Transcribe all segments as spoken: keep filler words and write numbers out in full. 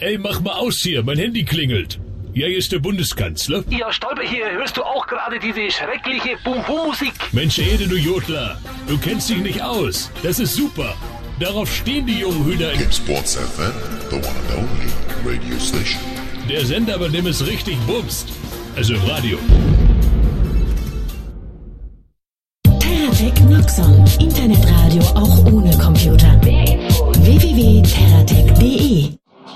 Ey, mach mal aus hier, mein Handy klingelt. Ja, hier ist der Bundeskanzler. Ja, Stolper, hier hörst du auch gerade diese schreckliche Bum-Bum-Musik? Mensch, Ede, du Jodler, du kennst dich nicht aus. Das ist super. Darauf stehen die jungen Hühner. GameSports F M, the one and only radio station. Der Sender, bei dem es richtig bumst. Also Radio. TerraTech Noxon. Internetradio auch ohne Computer. w w w punkt terratech punkt de.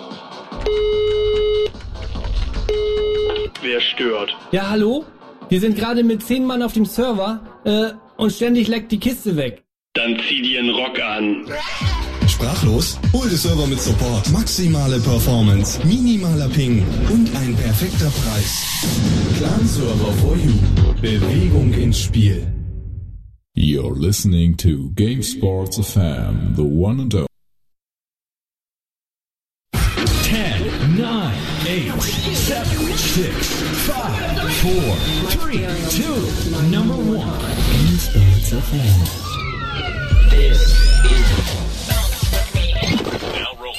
Wer stört? Ja, hallo? Wir sind gerade mit zehn Mann auf dem Server äh, und ständig leckt die Kiste weg. Dann zieh dir einen Rock an. Sprachlos? Hol den Server mit Support. Maximale Performance, minimaler Ping und ein perfekter Preis. Clan-Server for you. Bewegung ins Spiel. You're listening to GameSports F M, the one and only. ten, nine, eight, seven, six, five, four, three, two, number one. GameSports F M. This is Now rolling.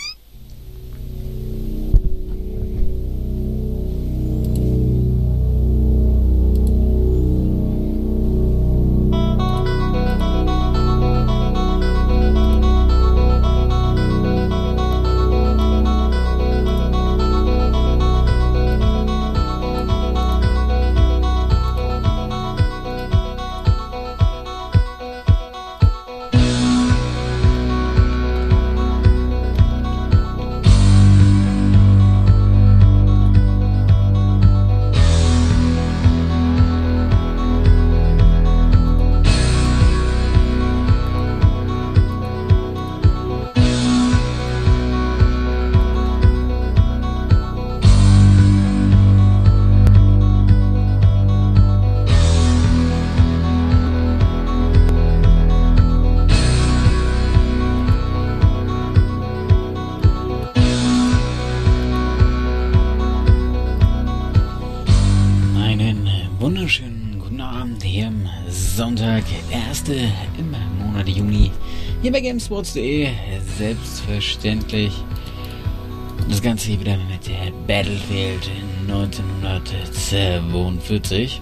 Hier bei GameSports punkt de, selbstverständlich. Das Ganze hier wieder mit der Battlefield neunzehnhundertzweiundvierzig.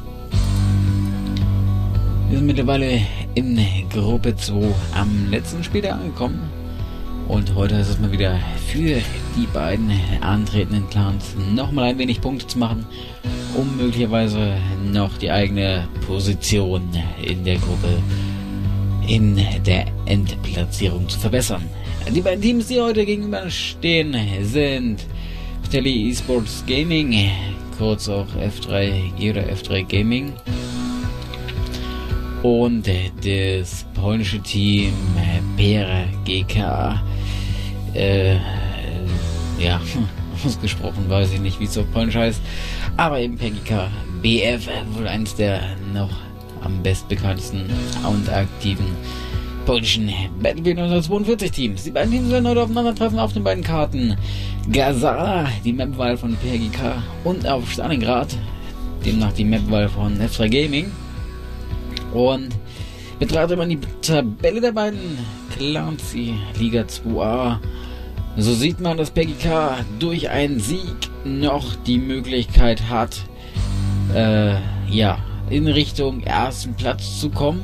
Wir sind mittlerweile in Gruppe zwei am letzten Spiel angekommen. Und heute ist es mal wieder für die beiden antretenden Clans nochmal ein wenig Punkte zu machen, um möglicherweise noch die eigene Position in der Gruppe in der Endplatzierung zu verbessern. Die beiden Teams, die heute gegenüberstehen, sind Vitelli Esports Gaming, kurz auch F drei G oder F drei Gaming, und das polnische Team P R G K. Äh, ja, ausgesprochen weiß ich nicht, wie es auf Polnisch heißt, aber eben P R G K B F, wohl eins der noch am bestbekanntesten und aktiven polnischen Battlefield neunzehnhundertzweiundvierzig Teams. Die beiden Teams werden heute aufeinandertreffen auf den beiden Karten Gazara, die Mapwahl von P R G K, und auf Stalingrad, demnach die Mapwahl von F drei Gaming. Und betrachtet man die Tabelle der beiden Clans, die Liga zwei A, so sieht man, dass P R G K durch einen Sieg noch die Möglichkeit hat, äh, ja, in Richtung ersten Platz zu kommen.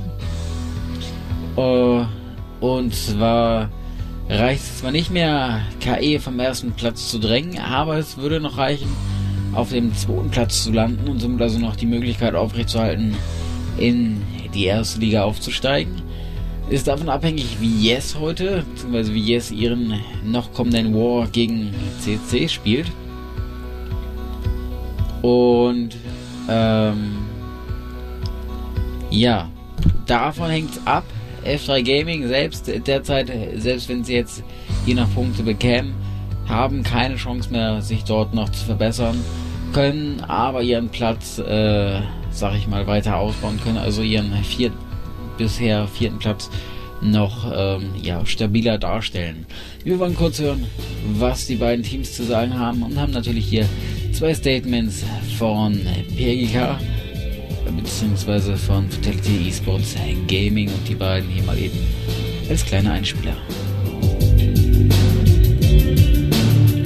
Uh, und zwar reicht es zwar nicht mehr, K E vom ersten Platz zu drängen, aber es würde noch reichen, auf dem zweiten Platz zu landen und somit also noch die Möglichkeit aufrechtzuerhalten, in die erste Liga aufzusteigen. Ist davon abhängig, wie Yes heute, beziehungsweise wie Yes ihren noch kommenden War gegen C C spielt. Und ähm, ja, davon hängt es ab. F drei Gaming selbst derzeit, selbst wenn sie jetzt je nach Punkte bekämen, haben keine Chance mehr, sich dort noch zu verbessern, können aber ihren Platz, äh, sag ich mal, weiter ausbauen, können also ihren vier, bisher vierten Platz noch ähm, ja, stabiler darstellen. Wir wollen kurz hören, was die beiden Teams zu sagen haben, und haben natürlich hier zwei Statements von P R G K beziehungsweise von Vitelli Esports Gaming, und die beiden hier mal eben als kleiner Einspieler.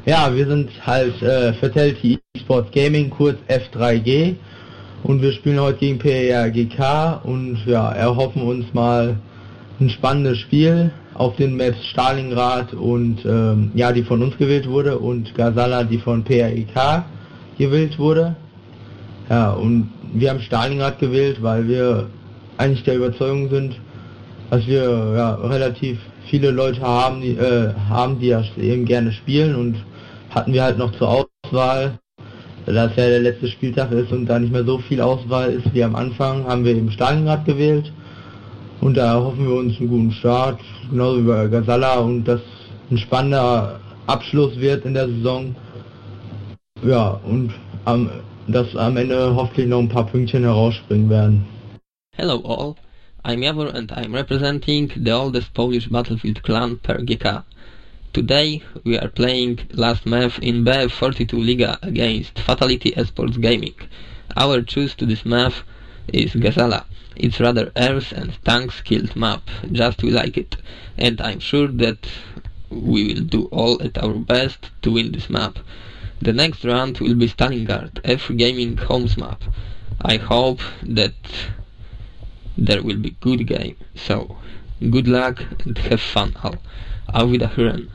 Ja, wir sind halt äh, Fatality Esports Gaming, kurz F drei G, und wir spielen heute gegen P R G K und ja, erhoffen uns mal ein spannendes Spiel auf den Maps Stalingrad und ähm, ja, die von uns gewählt wurde, und Gazala, die von P R G K gewählt wurde. Ja, und wir haben Stalingrad gewählt, weil wir eigentlich der Überzeugung sind, dass wir ja relativ viele Leute haben, die äh, haben, die ja eben gerne spielen, und hatten wir halt noch zur Auswahl, da es ja der letzte Spieltag ist und da nicht mehr so viel Auswahl ist wie am Anfang, haben wir eben Stalingrad gewählt, und da hoffen wir uns einen guten Start, genauso wie bei Gazala, und dass ein spannender Abschluss wird in der Saison. Ja, und am, dass am Ende hoffentlich noch ein paar Pünktchen herausspringen werden. Hello all, I'm Javor and I'm representing the oldest Polish Battlefield clan P R G K. Today we are playing last match in B F forty-two Liga against Fatality Esports Gaming. Our choice to this map is Gazala. It's rather earth and tanks killed map, just we like it, and I'm sure that we will do all at our best to win this map. The next round will be Stalingrad, F Gaming Homes map. I hope that there will be good game, so good luck and have fun all. Auf Wiederhören.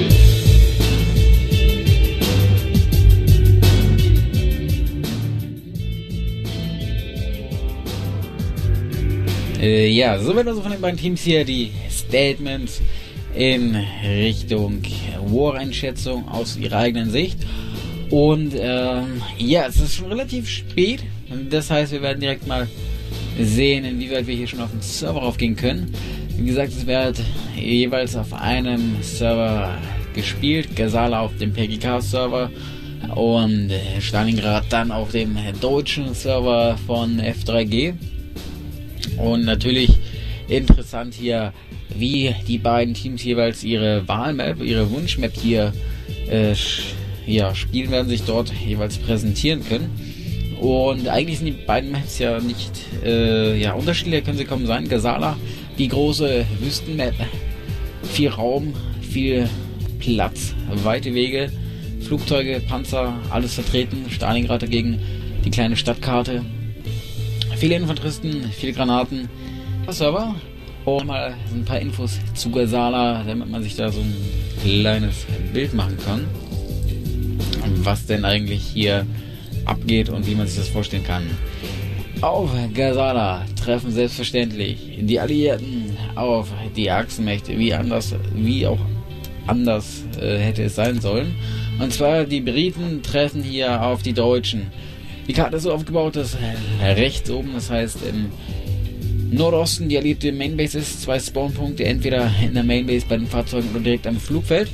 Äh, ja, soweit also von den beiden Teams hier die Statements in Richtung War-Einschätzung aus ihrer eigenen Sicht. Und ähm, ja, es ist schon relativ spät. Das heißt, wir werden direkt mal sehen, inwieweit wir hier schon auf den Server raufgehen können. Wie gesagt, es wird jeweils auf einem Server gespielt. Gazala auf dem P R G K-Server und Stalingrad dann auf dem deutschen Server von F drei G. Und natürlich interessant hier, wie die beiden Teams jeweils ihre Wahlmap, ihre Wunschmap hier äh, ja, spielen werden, sich dort jeweils präsentieren können. Und eigentlich sind die beiden Maps ja nicht äh, ja, unterschiedlich, können sie kaum sein. Gazala, die große Wüstenmap, viel Raum, viel Platz, weite Wege, Flugzeuge, Panzer, alles vertreten. Stalingrad dagegen die kleine Stadtkarte, viele Infanteristen, viele Granaten. Server und mal ein paar Infos zu Gazala, damit man sich da so ein kleines Bild machen kann, was denn eigentlich hier abgeht und wie man sich das vorstellen kann. Auf Gazala treffen selbstverständlich die Alliierten auf die Achsenmächte, wie anders, wie auch anders äh, hätte es sein sollen. Und zwar die Briten treffen hier auf die Deutschen. Die Karte ist so aufgebaut, dass rechts oben, das heißt im Nordosten, die alliierte Mainbase ist, zwei Spawnpunkte, entweder in der Mainbase bei den Fahrzeugen oder direkt am Flugfeld.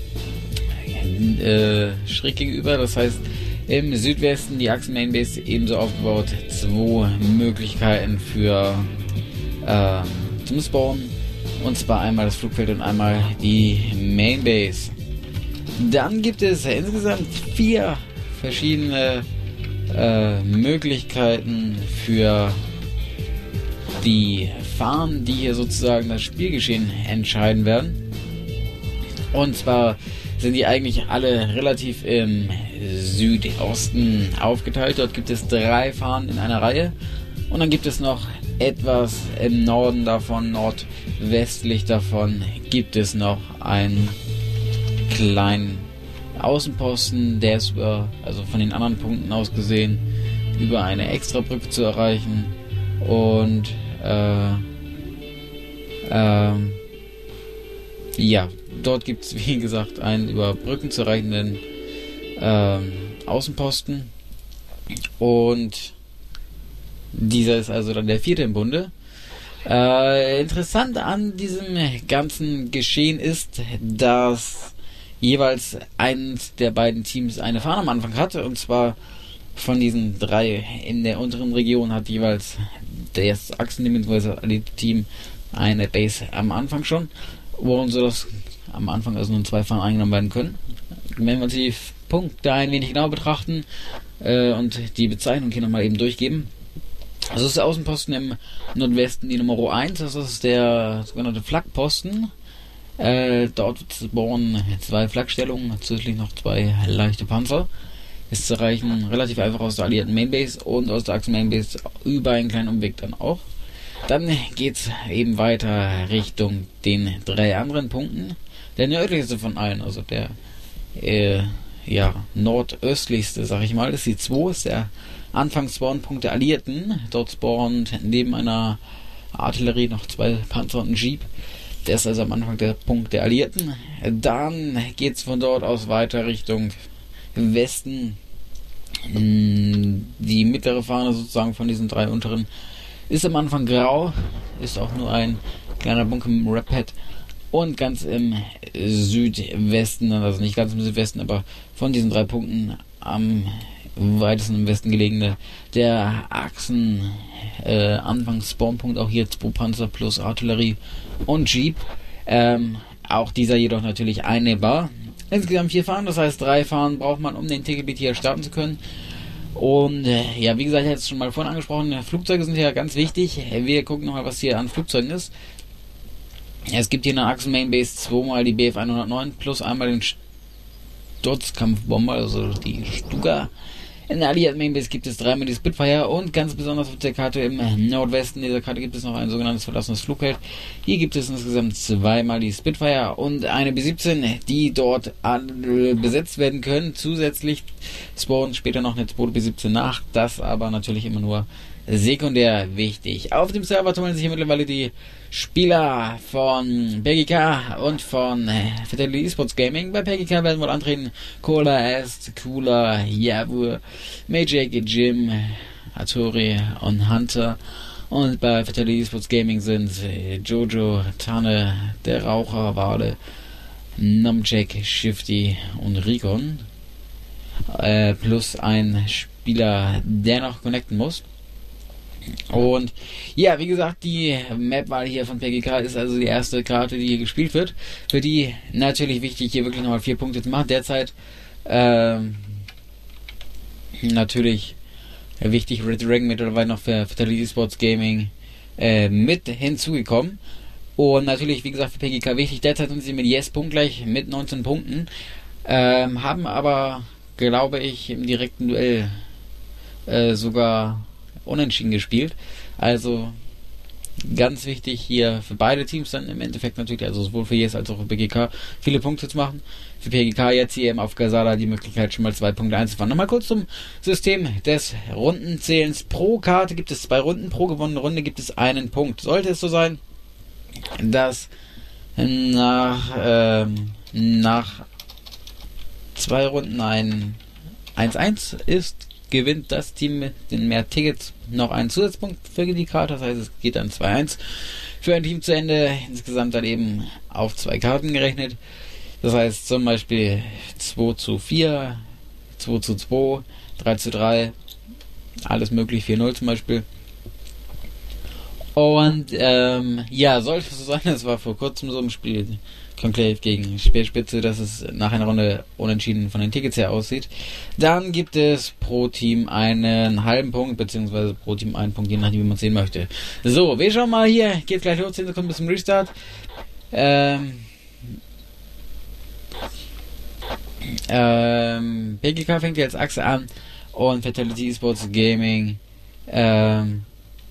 Äh, schräg gegenüber, das heißt im Südwesten die Achsen-Mainbase ebenso aufgebaut, zwei Möglichkeiten für äh, zum Spawnen, und zwar einmal das Flugfeld und einmal die Mainbase. Dann gibt es insgesamt vier verschiedene äh, Möglichkeiten für die Fahnen, die hier sozusagen das Spielgeschehen entscheiden werden. Und zwar sind die eigentlich alle relativ im Südosten aufgeteilt. Dort gibt es drei Fahnen in einer Reihe. Und dann gibt es noch etwas im Norden davon, nordwestlich davon, gibt es noch einen kleinen Außenposten, der ist über, also von den anderen Punkten aus gesehen, über eine Extrabrücke zu erreichen. Und äh, ähm, ja, dort gibt es, wie gesagt, einen über Brücken zu erreichenden ähm, Außenposten. Und dieser ist also dann der vierte im Bunde. Äh, interessant an diesem ganzen Geschehen ist, dass jeweils eins der beiden Teams eine Fahne am Anfang hatte, und zwar von diesen drei in der unteren Region hat jeweils das Achsen- bzw. Elite-Team eine Base am Anfang schon, wo so dass am Anfang also nur zwei Fahnen eingenommen werden können. Wenn wir uns die Punkte ein wenig genauer betrachten äh, und die Bezeichnung hier nochmal eben durchgeben. Also ist der Außenposten im Nordwesten die Nummer eins, das ist der sogenannte Flakposten. Äh, dort spawnen zwei Flakstellungen, zusätzlich noch zwei leichte Panzer. Ist zu erreichen relativ einfach aus der alliierten Mainbase und aus der Achsen Mainbase über einen kleinen Umweg dann auch. Dann geht's eben weiter Richtung den drei anderen Punkten. Der nördlichste von allen, also der äh, ja, nordöstlichste, sag ich mal, ist die zwei, ist der Anfangsspawnpunkt der Alliierten. Dort spawnt neben einer Artillerie noch zwei Panzer und ein Jeep. Der ist also am Anfang der Punkt der Alliierten. Dann geht's von dort aus weiter Richtung Westen. Die mittlere Fahne sozusagen von diesen drei unteren ist am Anfang grau, ist auch nur ein kleiner Bunker mit einem Red-Pad. Und ganz im Südwesten, also nicht ganz im Südwesten, aber von diesen drei Punkten am weitesten im Westen gelegene, der Achsen äh, Anfangs-Spawnpunkt, auch hier zwei Panzer plus Artillerie und Jeep. Ähm, auch dieser jedoch natürlich einnehmbar. Insgesamt vier Fahnen, das heißt drei Fahnen braucht man, um den T G B T hier starten zu können. Und äh, ja, wie gesagt, ich hatte es schon mal vorhin angesprochen, Flugzeuge sind ja ganz wichtig. Wir gucken nochmal, was hier an Flugzeugen ist. Es gibt hier in der Achsen Mainbase zweimal die B F hundertneun plus einmal den Sturzkampfbomber, also die Stuka. In der alliierten Mainbase gibt es dreimal die Spitfire und ganz besonders auf der Karte im Nordwesten dieser Karte gibt es noch ein sogenanntes verlassenes Flugfeld. Hier gibt es insgesamt zweimal die Spitfire und eine B siebzehn, die dort besetzt werden können. Zusätzlich spawnen später noch eine zweite B siebzehn nach, das aber natürlich immer nur sekundär wichtig. Auf dem Server tummeln sich hier mittlerweile die Spieler von P G K und von Fatality Esports Gaming. Bei P G K werden wohl antreten Cola, Est, Cooler, Yavur, Magic, Jim, Hattori und Hunter. Und bei Fatality Esports Gaming sind Jojo, Tanne, der Raucher, Wale, Numjack, Shifty und Rikon. Äh, plus ein Spieler, der noch connecten muss. Und ja, wie gesagt, die Map-Wahl hier von P G K ist also die erste Karte, die hier gespielt wird. Für die natürlich wichtig, hier wirklich nochmal vier Punkte zu machen. Derzeit ähm, natürlich wichtig, Red Dragon mittlerweile noch für Fatality Esports Gaming äh, mit hinzugekommen. Und natürlich, wie gesagt, für P G K wichtig, derzeit sind sie mit Yes punktgleich mit neunzehn Punkten. Ähm, haben aber, glaube ich, im direkten Duell äh, sogar unentschieden gespielt. Also ganz wichtig hier für beide Teams dann im Endeffekt natürlich, also sowohl für Yes als auch für P G K, viele Punkte zu machen. Für P G K jetzt hier eben auf Gazala die Möglichkeit, schon mal zwei Punkte einzufahren. Nochmal kurz zum System des Rundenzählens. Pro Karte gibt es zwei Runden, pro gewonnene Runde gibt es einen Punkt. Sollte es so sein, dass nach, ähm, nach zwei Runden ein eins eins ist, gewinnt das Team mit den mehr Tickets noch einen Zusatzpunkt für die Karte. Das heißt, es geht dann zwei eins für ein Team zu Ende. Insgesamt dann eben auf zwei Karten gerechnet. Das heißt zum Beispiel zwei zu vier, zwei zu zwei, drei zu drei, alles möglich, vier null zum Beispiel. Und ähm, ja, sollte es so sein, das war vor kurzem so im Spiel Conclave gegen Speerspitze, dass es nach einer Runde unentschieden von den Tickets her aussieht. Dann gibt es pro Team einen halben Punkt, beziehungsweise pro Team einen Punkt, je nachdem wie man es sehen möchte. So, wir schauen mal hier, geht gleich los, zehn Sekunden bis zum Restart. Ähm, ähm, P G K fängt hier als Achse an und Fatality Esports Gaming ähm,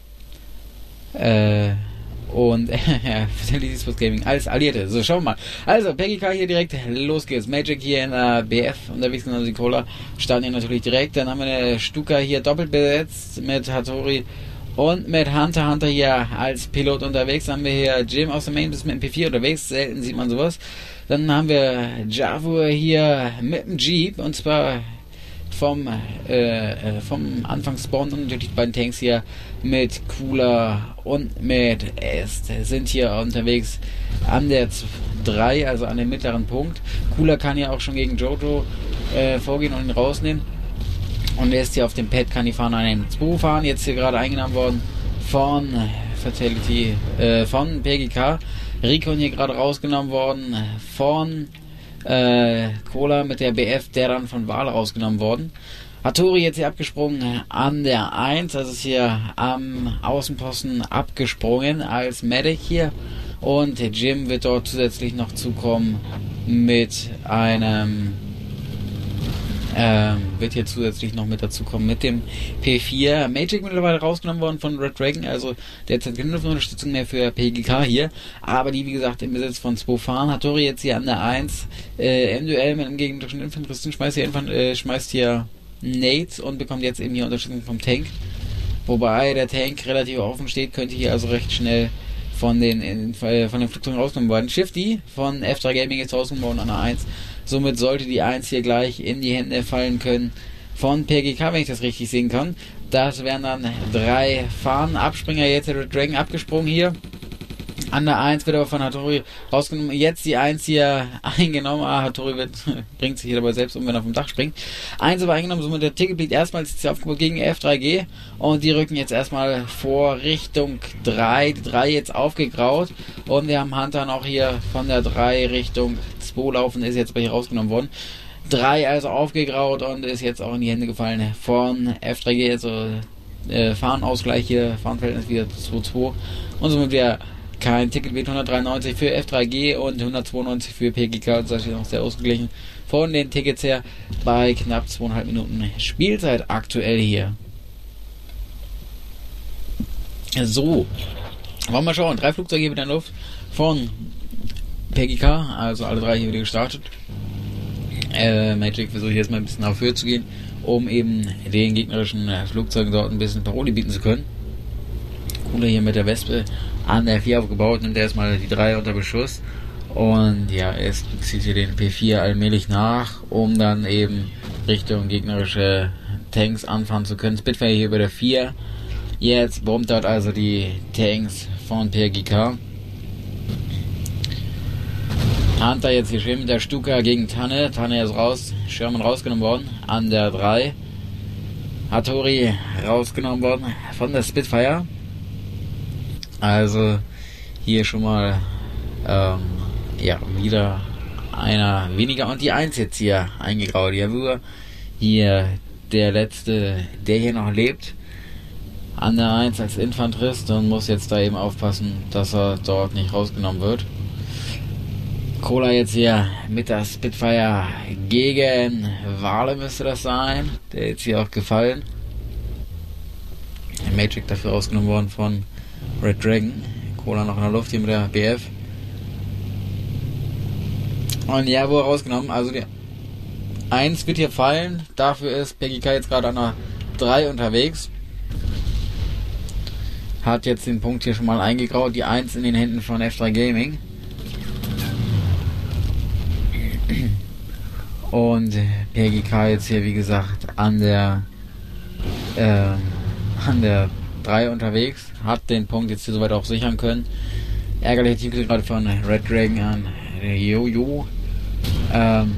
äh, und ja, Fatality Esports Gaming als Alliierte. So, schauen wir mal. Also, P G K hier direkt, los geht's. Magic hier in der B F unterwegs, genau die Cola. Starten hier natürlich direkt. Dann haben wir eine Stuka hier doppelt besetzt mit Hattori und mit Hunter. Hunter hier als Pilot unterwegs. Dann haben wir hier Jim aus der Main bis mit dem P vier unterwegs. Selten sieht man sowas. Dann haben wir Javur hier mit dem Jeep und zwar vom äh, vom Anfangsspawn und natürlich die beiden Tanks hier mit Cooler und mit Est sind hier unterwegs an der drei, also an dem mittleren Punkt. Cooler kann ja auch schon gegen Jojo äh, vorgehen und ihn rausnehmen. Und er ist hier auf dem Pad, kann die Fahne an den zwei fahren. Jetzt hier gerade eingenommen worden von Fatality, äh, von P G K. Rikon hier gerade rausgenommen worden von Äh, Cola mit der B F, der dann von Wahl rausgenommen worden. Hattori jetzt hier abgesprungen an der eins, also ist hier am Außenposten abgesprungen als Medic hier Und Jim wird dort zusätzlich noch zukommen mit einem ähm, wird hier zusätzlich noch mit dazu kommen mit dem P vier. Magic mittlerweile rausgenommen worden von Red Dragon, also derzeit keine Unterstützung mehr für P G K hier, aber die wie gesagt im Besitz von zwei Fahren. Hattori jetzt hier an der eins, äh, im Duell mit einem gegnerischen Infanteristen, schmeißt hier, Infant- äh, schmeißt hier Nades und bekommt jetzt eben hier Unterstützung vom Tank, wobei der Tank relativ offen steht, könnte hier also recht schnell von den in, äh, von den Flugzeugen rausgenommen werden. Shifty von F drei Gaming ist rausgenommen worden an der eins. Somit sollte die eins hier gleich in die Hände fallen können von P G K, wenn ich das richtig sehen kann. Das wären dann drei Fahnen. Abspringer jetzt der Red Dragon abgesprungen hier. An der eins wird aber von Hattori rausgenommen. Jetzt die eins hier eingenommen. Ah, Hattori wird, bringt sich hier dabei selbst um, wenn er vom Dach springt. eins aber eingenommen, somit der Ticket liegt erstmals jetzt hier aufgebaut gegen F drei G. Und die rücken jetzt erstmal vor Richtung drei. Die drei jetzt aufgegraut. Und wir haben Hunter noch hier von der drei Richtung zwei laufen, ist jetzt bei hier rausgenommen worden. drei also aufgegraut und ist jetzt auch in die Hände gefallen von F drei G. Also äh, Fahnenausgleich hier, Fahrenverhältnis wieder zwei zwei. Und somit wir kein Ticket wird hundertdreiundneunzig für F drei G und hundertzweiundneunzig für P G K. Das ist noch sehr ausgeglichen von den Tickets her bei knapp zweieinhalb Minuten Spielzeit aktuell hier. So, wollen wir mal schauen. Drei Flugzeuge hier wieder in der Luft von P G K, also alle drei hier wieder gestartet. Äh, Magic versucht jetzt mal ein bisschen auf Höhe zu gehen, um eben den gegnerischen Flugzeugen dort ein bisschen Paroli bieten zu können. Cooler hier mit der Wespe an der vier aufgebaut, nimmt erstmal die drei unter Beschuss und ja, es zieht hier den P vier allmählich nach, um dann eben Richtung gegnerische Tanks anfahren zu können. Spitfire hier über der vier, jetzt bombt dort also die Tanks von P G K. Hunter jetzt hier schön mit der Stuka gegen Tanne, Tanne ist raus, Sherman rausgenommen worden an der drei, Hattori rausgenommen worden von der Spitfire. Also hier schon mal ähm, ja wieder einer weniger und die eins jetzt hier eingegraut. Javur hier der letzte, der hier noch lebt an der eins als Infanterist und muss jetzt da eben aufpassen, dass er dort nicht rausgenommen wird. Cola jetzt hier mit der Spitfire gegen Wale müsste das sein, der jetzt hier auch gefallen. Magic dafür rausgenommen worden von Red Dragon. Cola noch in der Luft hier mit der B F. Und ja, wo er rausgenommen. Also die eins wird hier fallen. Dafür ist P G K jetzt gerade an der drei unterwegs. Hat jetzt den Punkt hier schon mal eingegraut. Die eins in den Händen von F drei Gaming. Und P G K jetzt hier wie gesagt an der äh, an der drei unterwegs, hat den Punkt jetzt hier soweit auch sichern können. Ärgerlicher Teamkill gerade von Red Dragon an Jojo. Ähm,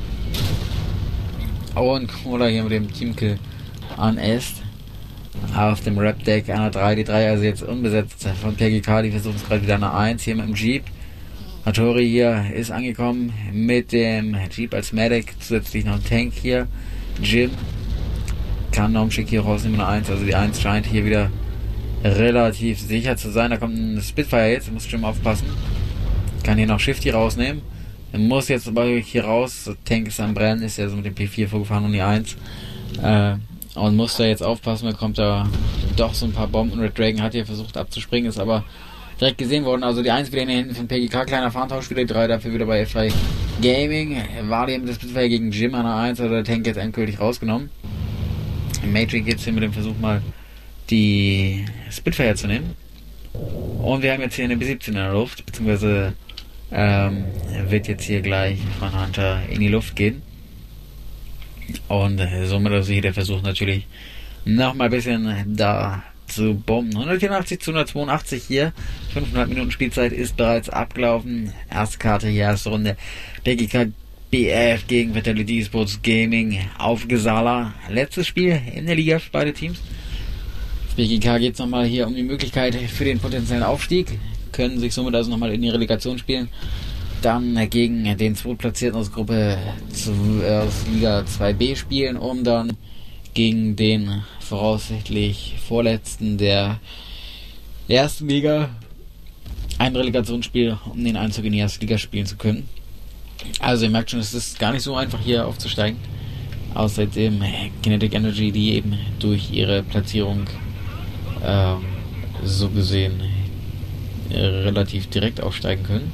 und oder hier mit dem Teamkill an Est auf dem Rap Deck an der drei, die drei also jetzt unbesetzt von P G K, die versuchen es gerade wieder an der eins hier mit dem Jeep. Hattori hier ist angekommen mit dem Jeep als Medic, zusätzlich noch ein Tank hier. Jim kann noch einen Schick hier rausnehmen an der eins, also die eins scheint hier wieder relativ sicher zu sein. Da kommt ein Spitfire jetzt, muss schon mal aufpassen. Kann hier noch Shifty rausnehmen. Er muss jetzt aber hier raus. Der Tank ist am Brennen, ist ja so mit dem P vier vorgefahren und die eins. Äh, und muss da jetzt aufpassen, da kommt da doch so ein paar Bomben. Red Dragon hat hier versucht abzuspringen, ist aber direkt gesehen worden. Also die eins wieder in den Händen von P G K, kleiner Fahrentausch, wieder die drei dafür wieder bei F drei Gaming. War hier mit der Spitfire gegen Jim an der eins, also der Tank jetzt endgültig rausgenommen. Matrix jetzt hier mit dem Versuch mal die Spitfire zu nehmen. Und wir haben jetzt hier eine B siebzehn in der Luft, beziehungsweise ähm, wird jetzt hier gleich von Hunter in die Luft gehen. Und äh, somit also hier der Versuch natürlich nochmal ein bisschen da zu bomben. hundertvierundachtzig zu hundertzweiundachtzig hier, fünfeinhalb Minuten Spielzeit ist bereits abgelaufen. Erste Karte hier, erste Runde. P G K B F gegen Vitality Esports Gaming auf Gesala. Letztes Spiel in der Liga für beide Teams. P G K geht es nochmal hier um die Möglichkeit für den potenziellen Aufstieg. Können sich somit also nochmal in die Relegation spielen. Dann gegen den Zweitplatzierten aus Gruppe aus Liga zwei B spielen, um dann gegen den voraussichtlich Vorletzten der ersten Liga ein Relegationsspiel, um den Einzug in die erste Liga spielen zu können. Also ihr merkt schon, es ist gar nicht so einfach hier aufzusteigen. Außerdem Kinetic Energy, die eben durch ihre Platzierung ähm, so gesehen äh, relativ direkt aufsteigen können.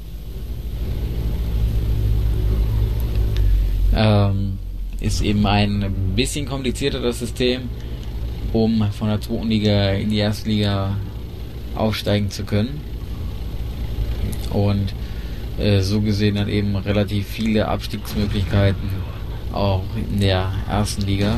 Ähm, ist eben ein bisschen komplizierter das System, um von der zweiten Liga in die erste Liga aufsteigen zu können. Und äh, so gesehen dann eben relativ viele Abstiegsmöglichkeiten auch in der ersten Liga.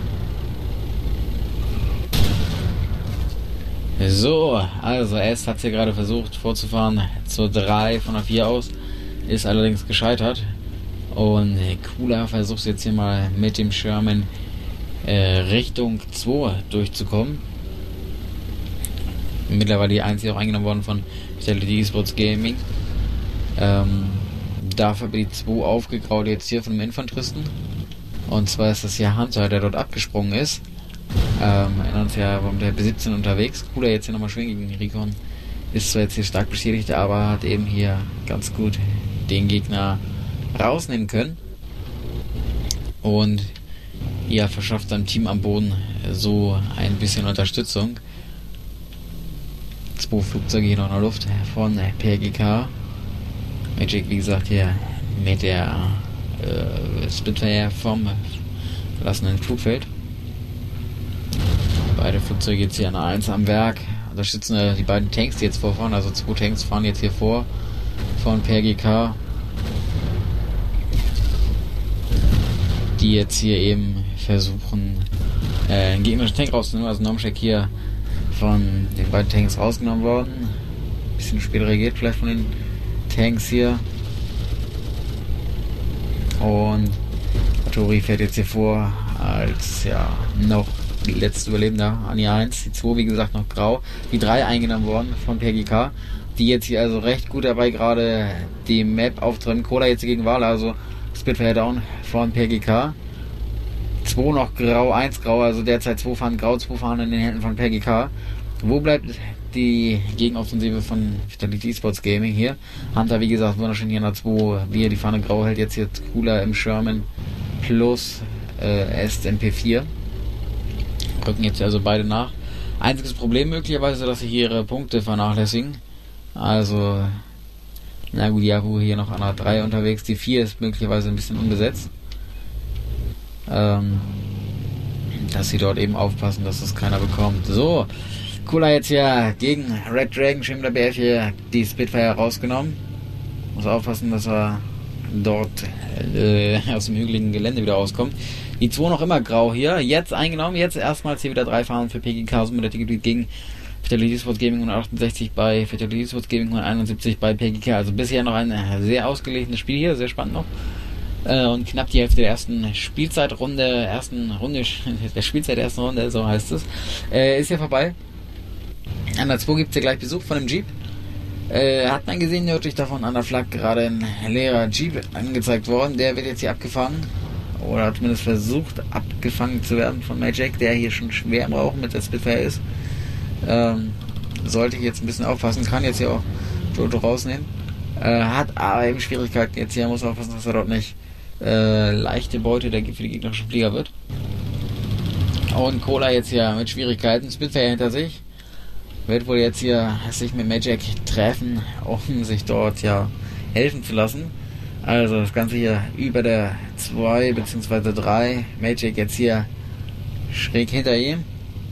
So, also S hat hier gerade versucht vorzufahren zur drei von der vier aus, ist allerdings gescheitert. Und Cooler versucht jetzt hier mal mit dem Sherman äh, Richtung zwei durchzukommen. Mittlerweile die eins auch eingenommen worden von Vitality Esports Gaming. Ähm, dafür wird die zwei aufgegraut jetzt hier von dem Infanteristen. Und zwar ist das hier Hunter, der dort abgesprungen ist. Ähm, erinnern uns ja, warum der Besitzer unterwegs. Cooler jetzt hier nochmal schwingen gegen Recon. Ist zwar jetzt hier stark beschädigt, aber hat eben hier ganz gut den Gegner rausnehmen können. Und ja, verschafft seinem Team am Boden so ein bisschen Unterstützung. Zwei Flugzeuge hier noch in der Luft von P G K. Magic, wie gesagt, hier mit der äh, Spitfire vom verlassenen Flugfeld. Beide Flugzeuge jetzt hier an der eins am Werk. Unterstützen äh, die beiden Tanks, die jetzt vorfahren. Also zwei Tanks fahren jetzt hier vor von P G K. Die jetzt hier eben versuchen, äh, einen gegnerischen Tank rauszunehmen. Also Nomcheck hier von den beiden Tanks rausgenommen worden. Bisschen später reagiert vielleicht von den Tanks hier. Und Hattori fährt jetzt hier vor als ja noch letzte Überlebender an die eins. Die zwei, wie gesagt, noch grau. Die drei eingenommen worden von P G K. Die jetzt hier also recht gut dabei gerade die Map aufzuräumen. Cola jetzt gegen Wale, also Spitfire down von P G K. zwei noch grau, eins grau, also derzeit zwei fahren grau, zwei fahren in den Händen von P G K. Wo bleibt die Gegenoffensive von Vitality Esports Gaming hier? Hunter, wie gesagt, wunderschön hier in der zwei, wie er die Fahne grau hält, jetzt hier Cooler im Sherman plus äh, S M P vier. Rücken jetzt also beide nach. Einziges Problem möglicherweise, dass sie hier ihre Punkte vernachlässigen. Also, na gut, Yahoo hier noch an der drei unterwegs. Die vier ist möglicherweise ein bisschen unbesetzt. Ähm, dass sie dort eben aufpassen, dass das keiner bekommt. So, Cooler jetzt hier gegen Red Dragon, Schimler B F hier die Spitfire rausgenommen. Muss aufpassen, dass er dort äh, aus dem hügeligen Gelände wieder rauskommt. Die zwei noch immer grau hier, jetzt eingenommen, jetzt erstmals hier wieder drei fahren für P G K, so mit der Ticket gegen Vitality Esports Gaming hundertachtundsechzig bei Vitality Esports Gaming hunderteinundsiebzig bei P G K. Also bisher noch ein sehr ausgeglichenes Spiel hier, sehr spannend noch. Äh, und knapp die Hälfte der ersten Spielzeitrunde, ersten Runde, der Spielzeit der ersten Runde, so heißt es, äh, ist hier vorbei. An der zwei gibt es hier gleich Besuch von einem Jeep. Äh, hat man gesehen, nördlich davon an der Flak gerade ein leerer Jeep angezeigt worden. Der wird jetzt hier abgefangen. Oder zumindest versucht abgefangen zu werden von Magic, der hier schon schwer im Rauchen mit der Spitfire ist. Ähm, sollte ich jetzt ein bisschen aufpassen, kann jetzt hier auch Jojo rausnehmen. Äh, hat aber eben Schwierigkeiten jetzt hier, muss aufpassen, dass er dort nicht äh, leichte Beute der für die gegnerischen Flieger wird. Und Cola jetzt hier mit Schwierigkeiten, Spitfire hinter sich. Wird wohl jetzt hier sich mit Magic treffen, um sich dort ja helfen zu lassen. Also das Ganze hier über der zwei bzw. drei. Magic jetzt hier schräg hinter ihm.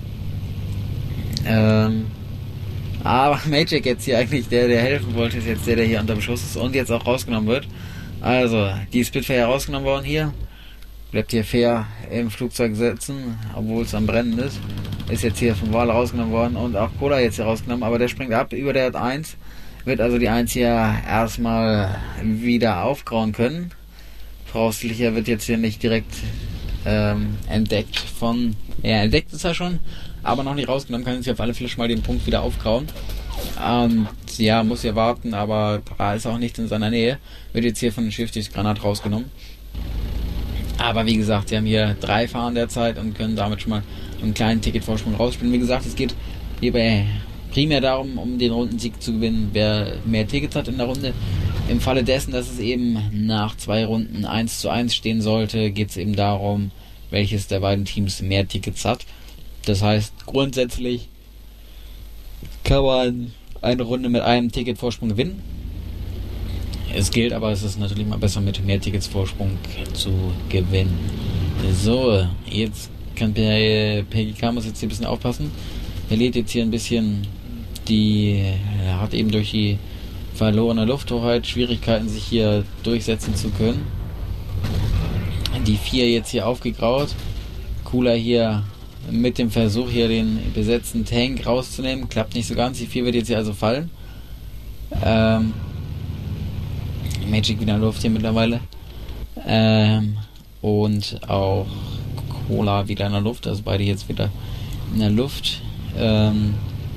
Ähm, aber Magic jetzt hier eigentlich der, der helfen wollte, ist jetzt der, der hier unter Beschuss ist und jetzt auch rausgenommen wird. Also die Spitfire rausgenommen worden hier. Bleibt hier fair im Flugzeug sitzen, obwohl es am Brennen ist. Ist jetzt hier vom Wal rausgenommen worden und auch Cola jetzt hier rausgenommen, aber der springt ab über der eins. Wird also die eins hier erstmal wieder aufgrauen können. Voraussichtlicher wird jetzt hier nicht direkt ähm, entdeckt von... Ja, entdeckt ist er schon, aber noch nicht rausgenommen. Kann jetzt hier auf alle Fälle schon mal den Punkt wieder aufgrauen. Und ja, muss hier warten, aber da ist auch nichts in seiner Nähe. Wird jetzt hier von den Schiffstichgranat rausgenommen. Aber wie gesagt, sie haben hier drei Fahren derzeit und können damit schon mal einen kleinen Ticketvorsprung rausspielen. Wie gesagt, es geht hier bei primär darum, um den Rundensieg zu gewinnen, wer mehr Tickets hat in der Runde. Im Falle dessen, dass es eben nach zwei Runden eins zu eins stehen sollte, geht es eben darum, welches der beiden Teams mehr Tickets hat. Das heißt, grundsätzlich kann man eine Runde mit einem Ticketvorsprung gewinnen. Es gilt aber, es ist natürlich mal besser, mit mehr Tickets Vorsprung zu gewinnen. So, jetzt kann P G K muss jetzt hier ein bisschen aufpassen. Er lädt jetzt hier ein bisschen die, er hat eben durch die verlorene Lufthoheit Schwierigkeiten, sich hier durchsetzen zu können. Die vier jetzt hier aufgegraut. Cooler hier mit dem Versuch, hier den besetzten Tank rauszunehmen. Klappt nicht so ganz. Die vier wird jetzt hier also fallen. Ähm, Magic wieder in der Luft hier mittlerweile. Ähm, und auch Cola wieder in der Luft. Also beide jetzt wieder in der Luft. Ähm,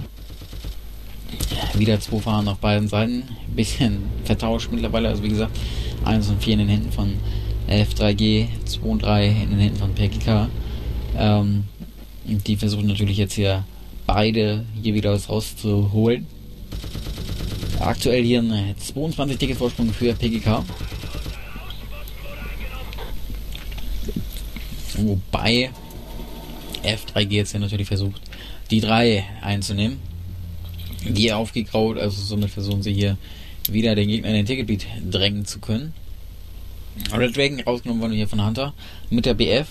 wieder zwei Fahren auf beiden Seiten. Ein bisschen vertauscht mittlerweile. Also wie gesagt, eins und vier in den Händen von F drei G, zwei und drei in den Händen von P G K. Ähm, die versuchen natürlich jetzt hier beide hier wieder was rauszuholen. Aktuell hier ein zweiundzwanzig Ticket Vorsprung für P G K. Wobei F drei G jetzt hier natürlich versucht, die drei einzunehmen. Die aufgegraut, also somit versuchen sie hier wieder den Gegner in den Ticketbeat drängen zu können. Red Dragon rausgenommen worden hier von Hunter mit der B F.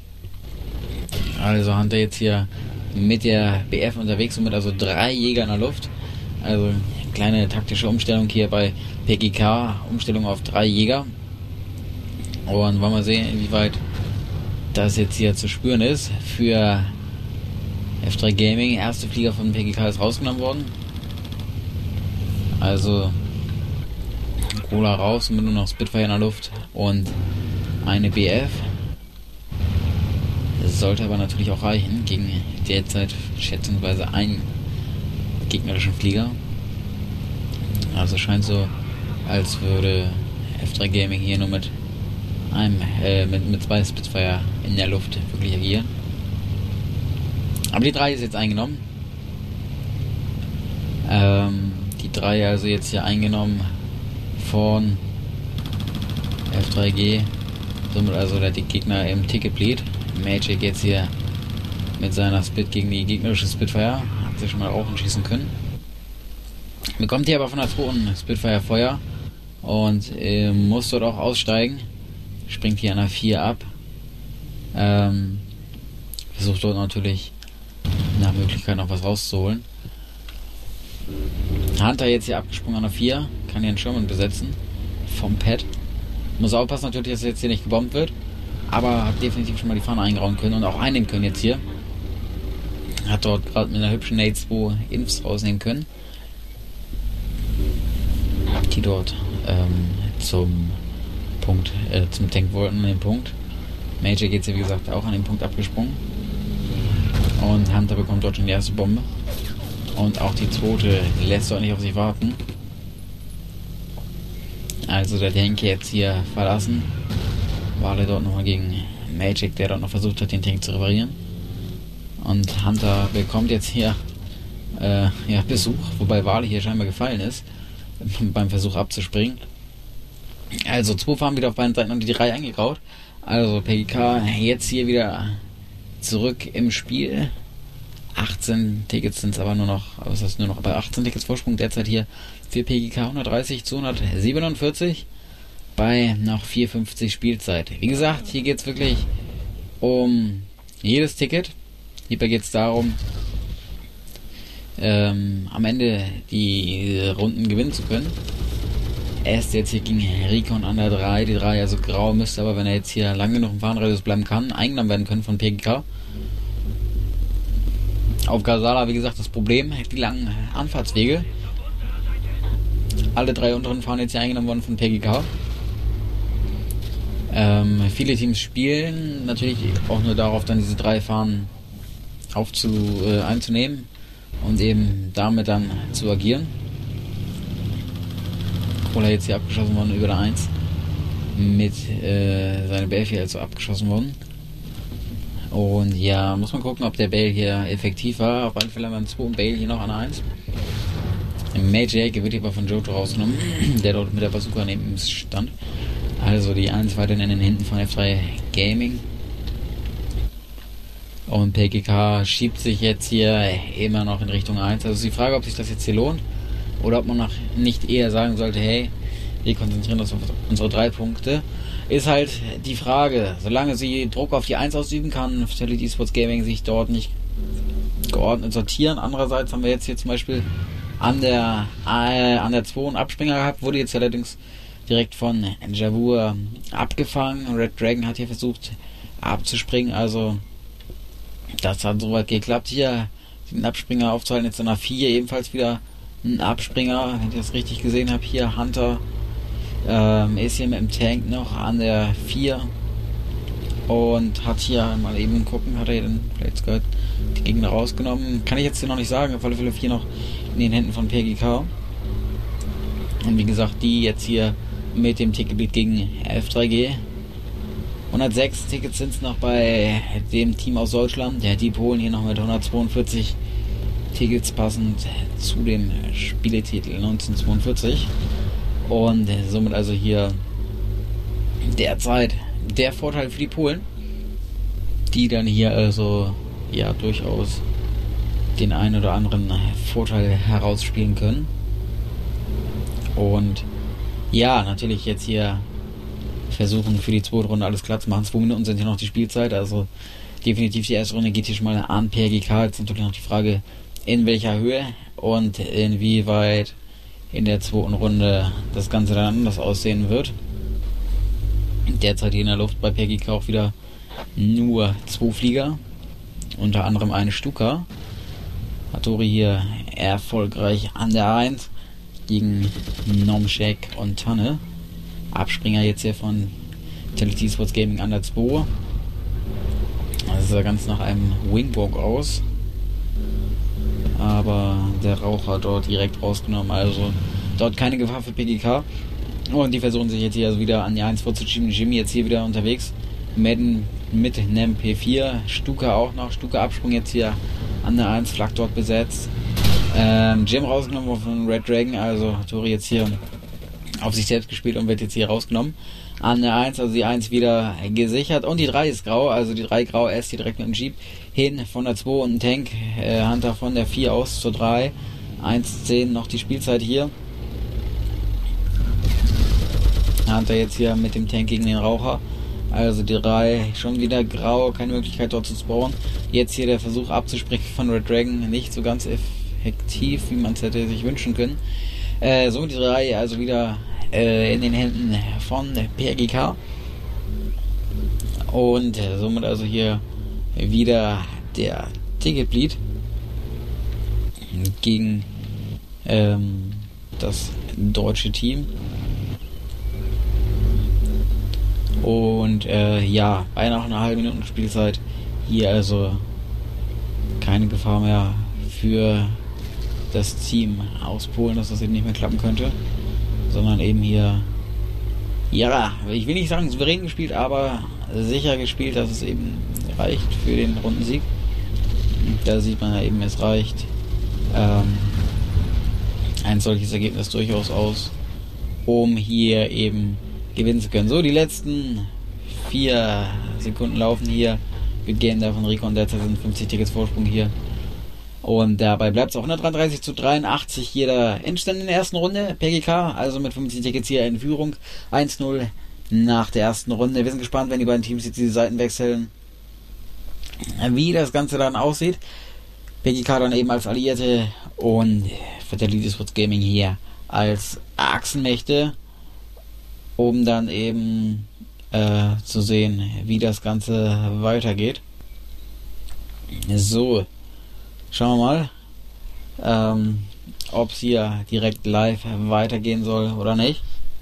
Also Hunter jetzt hier mit der B F unterwegs, somit also drei Jäger in der Luft. Also kleine taktische Umstellung hier bei P G K, Umstellung auf drei Jäger. Und wollen wir mal sehen, inwieweit das jetzt hier zu spüren ist. Für F drei Gaming, erste Flieger von P G K ist rausgenommen worden. Also Cola raus und nur noch Spitfire in der Luft und eine B F. Das sollte aber natürlich auch reichen gegen derzeit schätzungsweise einen gegnerischen Flieger. Also scheint so, als würde F drei Gaming hier nur mit einem äh, mit, mit zwei Spitfire in der Luft wirklich agieren. Aber die drei ist jetzt eingenommen. Ähm, die drei also jetzt hier eingenommen von F drei G. Somit also der Gegner im Ticketbleed. Magic jetzt hier mit seiner Spit gegen die gegnerische Spitfire. Hat sich schon mal auch schießen können. Bekommt hier aber von der zweiten Spitfire Feuer. Und äh, muss dort auch aussteigen. Springt hier an der vier ab. Ähm, versucht dort natürlich nach Möglichkeit noch was rauszuholen. Hunter jetzt hier abgesprungen an der vier. Kann hier einen Sherman besetzen. Vom Pad. Muss aufpassen natürlich, dass er jetzt hier nicht gebombt wird. Aber hat definitiv schon mal die Fahne eingrauen können und auch einnehmen können jetzt hier. Hat dort gerade mit einer hübschen Nate zwei Infs rausnehmen können. Die dort ähm, zum Punkt, äh, zum Tank wollten, an den Punkt. Magic jetzt hier wie gesagt auch an den Punkt abgesprungen. Und Hunter bekommt dort schon die erste Bombe. Und auch die zweite lässt dort nicht auf sich warten. Also der Tank jetzt hier verlassen. Wale dort nochmal gegen Magic, der dort noch versucht hat, den Tank zu reparieren. Und Hunter bekommt jetzt hier äh, ja, Besuch, wobei Wale hier scheinbar gefallen ist, beim Versuch abzuspringen. Also zwei fahren wieder auf beiden Seiten und die drei eingegraut. Also P G K jetzt hier wieder zurück im Spiel. achtzehn Tickets sind es aber nur noch, was heißt nur noch bei achtzehn Tickets Vorsprung derzeit hier für P G K hundertdreißig zu hundertsiebenundvierzig bei noch vier fünfzig Spielzeit. Wie gesagt, hier geht es wirklich um jedes Ticket. Hierbei geht es darum, ähm, am Ende die Runden gewinnen zu können. Er ist jetzt hier gegen Recon an der drei, die drei also grau, müsste aber, wenn er jetzt hier lange genug im Fahnenradius bleiben kann, eingenommen werden können von P G K. Auf Gazala, wie gesagt, das Problem, die langen Anfahrtswege. Alle drei unteren fahren jetzt hier eingenommen worden von P G K. Ähm, viele Teams spielen natürlich auch nur darauf, dann diese drei Fahnen aufzu, äh, einzunehmen und eben damit dann zu agieren. Cola jetzt hier abgeschossen worden über der eins mit äh, seiner B F hier also abgeschossen worden. Und ja, muss man gucken, ob der Bale hier effektiv war. Auf alle Fälle beim zweiten Bale hier noch an eins. Magic wird hier aber von Jojo rausgenommen, der dort mit der Bazooka neben ihm stand. Also die eins weiterhin in den Händen von F drei Gaming. Und P G K schiebt sich jetzt hier immer noch in Richtung eins. Also ist die Frage, ob sich das jetzt hier lohnt. Oder ob man noch nicht eher sagen sollte, hey, wir konzentrieren uns auf unsere drei Punkte. Ist halt die Frage, solange sie Druck auf die eins ausüben kann, Fatality Esports Gaming sich dort nicht geordnet sortieren. Andererseits haben wir jetzt hier zum Beispiel an der äh, an der zwei einen Abspringer gehabt, wurde jetzt allerdings direkt von Javur abgefangen. Red Dragon hat hier versucht abzuspringen, also das hat soweit geklappt hier, den Abspringer aufzuhalten. Jetzt in der vier ebenfalls wieder ein Abspringer, wenn ich das richtig gesehen habe, hier Hunter ähm, ist hier mit dem Tank noch an der vier und hat hier mal eben gucken, hat er hier den vielleicht gehört, die Gegner rausgenommen. Kann ich jetzt hier noch nicht sagen, auf alle Fälle vier noch in den Händen von P G K. Und wie gesagt, die jetzt hier mit dem Ticketbeat gegen F drei G. hundertsechs Tickets sind es noch bei dem Team aus Deutschland. Ja, die Polen hier noch mit hundertzweiundvierzig Tickets passend zu dem Spieletitel neunzehnhundertzweiundvierzig. Und somit also hier derzeit der Vorteil für die Polen, die dann hier also ja durchaus den einen oder anderen Vorteil herausspielen können. Und ja, natürlich jetzt hier versuchen für die zweite Runde alles klar zu machen. Zwei Minuten sind hier noch die Spielzeit, also definitiv die erste Runde geht hier schon mal an P G K. Jetzt natürlich noch die Frage, in welcher Höhe und inwieweit in der zweiten Runde das Ganze dann anders aussehen wird. Derzeit hier in der Luft bei P G K auch wieder nur zwei Flieger, unter anderem eine Stuka. Hattori hier erfolgreich an der eins gegen Nomshek und Tanne. Abspringer jetzt hier von Fatality Esports Gaming an der zwei. Das sah ganz nach einem Wingwalk aus. Aber der Raucher dort direkt rausgenommen, also dort keine Gefahr für P G K. Und die versuchen sich jetzt hier also wieder an die eins vorzuschieben. Jimmy jetzt hier wieder unterwegs. Madden mit einem P vier. Stuka auch noch. Stuka Absprung jetzt hier an der eins. Flak dort besetzt. Ähm, Jim rausgenommen von Red Dragon. Also Tori jetzt hier auf sich selbst gespielt und wird jetzt hier rausgenommen. An der eins, also die eins wieder gesichert. Und die drei ist grau. Also die drei grau erst hier direkt mit dem Jeep hin von der zwei und ein Tank. Äh, Hunter von der vier aus zur drei. eins zehn noch die Spielzeit hier. Hunter jetzt hier mit dem Tank gegen den Raucher. Also die drei schon wieder grau, keine Möglichkeit dort zu spawnen. Jetzt hier der Versuch abzuspringen von Red Dragon, nicht so ganz effektiv, wie man es hätte sich wünschen können. Äh, so die drei also wieder äh, in den Händen von P G K. Und äh, somit also hier wieder der Ticketbleed gegen ähm, das deutsche Team. Und äh, ja, bei noch einer halben Minute Spielzeit hier also keine Gefahr mehr für das Team aus Polen, dass das eben nicht mehr klappen könnte, sondern eben hier, ja, ich will nicht sagen souverän gespielt, aber sicher gespielt, dass es eben reicht für den Rundensieg. Da sieht man ja eben, es reicht ähm, ein solches Ergebnis durchaus aus, um hier eben gewinnen zu können. So, die letzten vier Sekunden laufen hier. Good Game da von Rico und derzeit sind fünfzig Tickets Vorsprung hier. Und dabei bleibt es auch hundertdreiunddreißig zu dreiundachtzig hier der Endstand in der ersten Runde. P G K also mit fünfzig Tickets hier in Führung. eins null nach der ersten Runde. Wir sind gespannt, wenn die beiden Teams jetzt die Seiten wechseln, wie das Ganze dann aussieht. P G K dann eben als Alliierte und Fatality Esports Gaming hier als Achsenmächte, um dann eben äh, zu sehen, wie das Ganze weitergeht. So, schauen wir mal, ähm, ob es hier direkt live weitergehen soll oder nicht.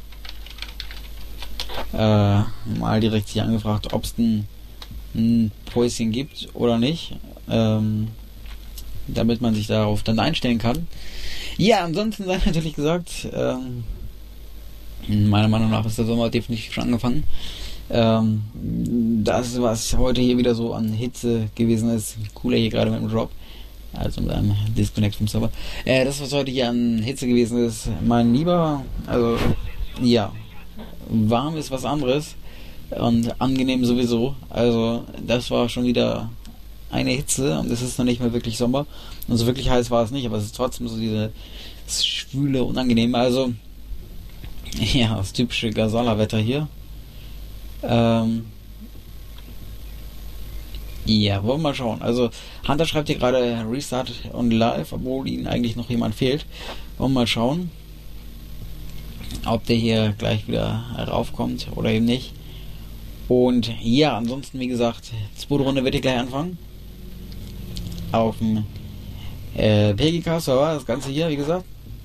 Äh, mal direkt hier angefragt, ob es ein, ein Päuschen gibt oder nicht, ähm, damit man sich darauf dann einstellen kann. Ja, ansonsten sei natürlich gesagt, ähm, meiner Meinung nach ist der Sommer definitiv schon angefangen. Ähm, das, was heute hier wieder so an Hitze gewesen ist, cooler hier gerade mit dem Drop, also mit einem Disconnect vom Server. Äh, das, was heute hier an Hitze gewesen ist, mein Lieber, also, ja, warm ist was anderes und angenehm sowieso. Also, das war schon wieder eine Hitze und es ist noch nicht mehr wirklich Sommer. Und so wirklich heiß war es nicht, aber es ist trotzdem so diese schwüle, unangenehme, also, ja, das typische Gazala-Wetter hier. Ähm, ja, wollen wir mal schauen. Also, Hunter schreibt hier gerade Restart on Live, obwohl ihnen eigentlich noch jemand fehlt. Wollen wir mal schauen, ob der hier gleich wieder raufkommt oder eben nicht. Und ja, ansonsten, wie gesagt, zweite Runde wird hier gleich anfangen. Auf dem äh, P G K-Server, das Ganze hier, wie gesagt.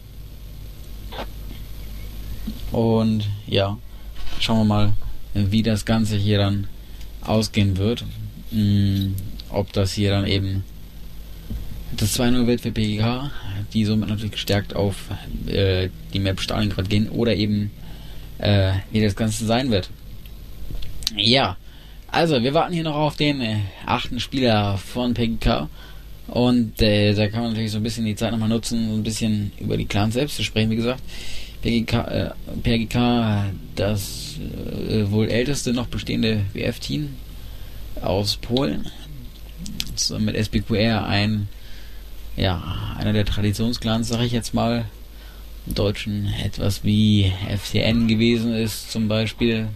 Und ja, schauen wir mal, wie das Ganze hier dann ausgehen wird. Hm, ob das hier dann eben das zwei null wird für P G K, die somit natürlich gestärkt auf äh, die Map Stalingrad gehen, oder eben äh, wie das Ganze sein wird. Ja, also wir warten hier noch auf den äh, achten Spieler von P G K und äh, da kann man natürlich so ein bisschen die Zeit nochmal nutzen, so ein bisschen über die Clans selbst zu sprechen, wie gesagt. P G K, äh, P G K, das äh, wohl älteste noch bestehende W F-Team aus Polen, so mit S B Q R ein, ja, einer der Traditionsclans, sag ich jetzt mal, im Deutschen etwas wie F C N gewesen ist zum Beispiel,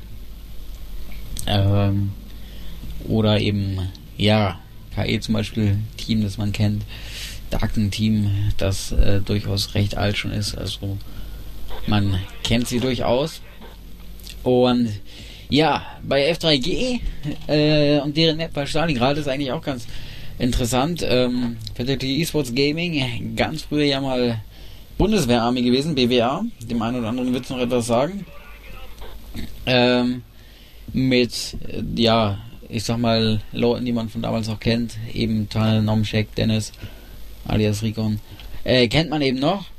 ähm, oder eben, ja, K E zum Beispiel, Team, das man kennt, Darken Team, das äh, durchaus recht alt schon ist, also man kennt sie durchaus. Und ja, bei F drei G äh, und deren Map bei Stalingrad ist eigentlich auch ganz interessant. Ähm, Fidelity Esports Gaming, ganz früher ja mal Bundeswehr-Army gewesen, B W A, dem einen oder anderen wird es noch etwas sagen. Ähm, mit, äh, ja, ich sag mal, Leuten, die man von damals noch kennt, eben Tal, Nomschek, Dennis, alias Rikon, äh, kennt man eben noch.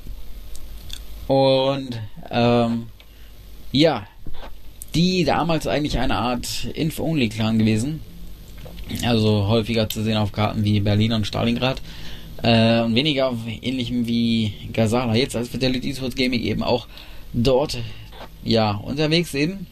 Und, ähm, ja, die damals eigentlich eine Art Inf-Only-Clan gewesen. Also häufiger zu sehen auf Karten wie Berlin und Stalingrad. Äh, und weniger auf ähnlichem wie Gazala. Jetzt als Fidelity Esports Gaming eben auch dort, ja, unterwegs eben.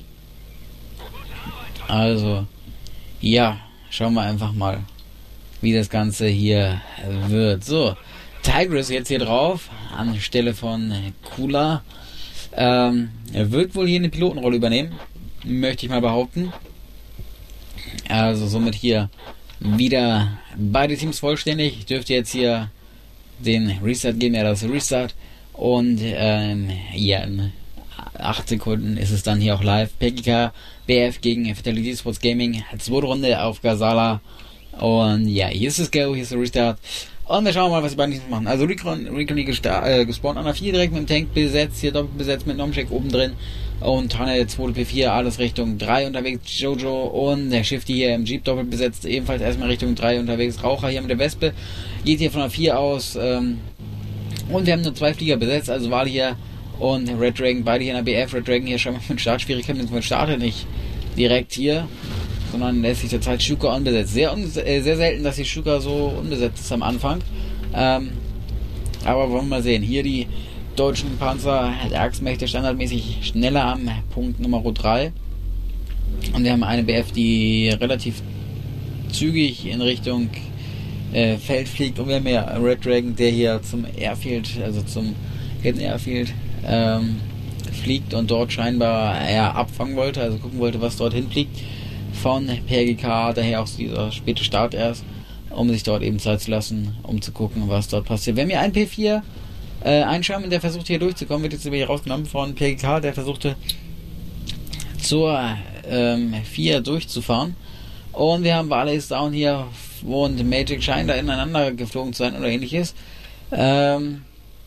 Also, ja, schauen wir einfach mal, wie das Ganze hier wird. So, Tigris jetzt hier drauf, anstelle von Kula. Ähm, er wird wohl hier eine Pilotenrolle übernehmen, möchte ich mal behaupten. Also somit hier wieder beide Teams vollständig. Dürfte jetzt hier den Restart geben, ja, das Restart. Und ähm, ja, in acht Sekunden ist es dann hier auch live. P G K B F gegen Fidelity Esports Gaming. Zweite Runde auf Gazala. Und ja, hier ist das Go, hier ist der Restart. Und wir schauen mal, was die beiden machen. Also Recon, Recon gesta- äh, gespawnt an der vier direkt mit dem Tank besetzt, hier doppelt besetzt mit Nomcheck oben drin. Und Tanne zweite P vier, alles Richtung drei unterwegs, Jojo und der Shifty hier im Jeep doppelt besetzt, ebenfalls erstmal Richtung drei unterwegs. Raucher hier mit der Wespe, geht hier von der vier aus. Ähm, und wir haben nur zwei Flieger besetzt, also Wal hier und Red Dragon, beide hier in der B F. Red Dragon hier schon mal mit Startschwierigkeiten, mit startet nicht direkt hier, sondern lässt sich derzeit Shuka unbesetzt. Sehr, un- äh, sehr selten, dass die Shuka so unbesetzt ist am Anfang. Ähm, aber wollen wir mal sehen. Hier die deutschen Panzer, der Achsmächte standardmäßig schneller am Punkt Nummer drei. Und wir haben eine B F, die relativ zügig in Richtung äh, Feld fliegt. Und wir haben ja Red Dragon, der hier zum Airfield, also zum Hidden Airfield, ähm, fliegt und dort scheinbar ja, abfangen wollte, also gucken wollte, was dort hinfliegt. Von P G K, daher auch dieser späte Start erst, um sich dort eben Zeit zu lassen, um zu gucken, was dort passiert. Wir haben hier einen P vier, äh, einen Sherman, der versucht hier durchzukommen, wird jetzt hier rausgenommen von P G K, der versuchte zur ähm, vier durchzufahren. Und wir haben Wale ist down hier und Magic scheint da ineinander geflogen zu sein oder ähnliches. Ähm,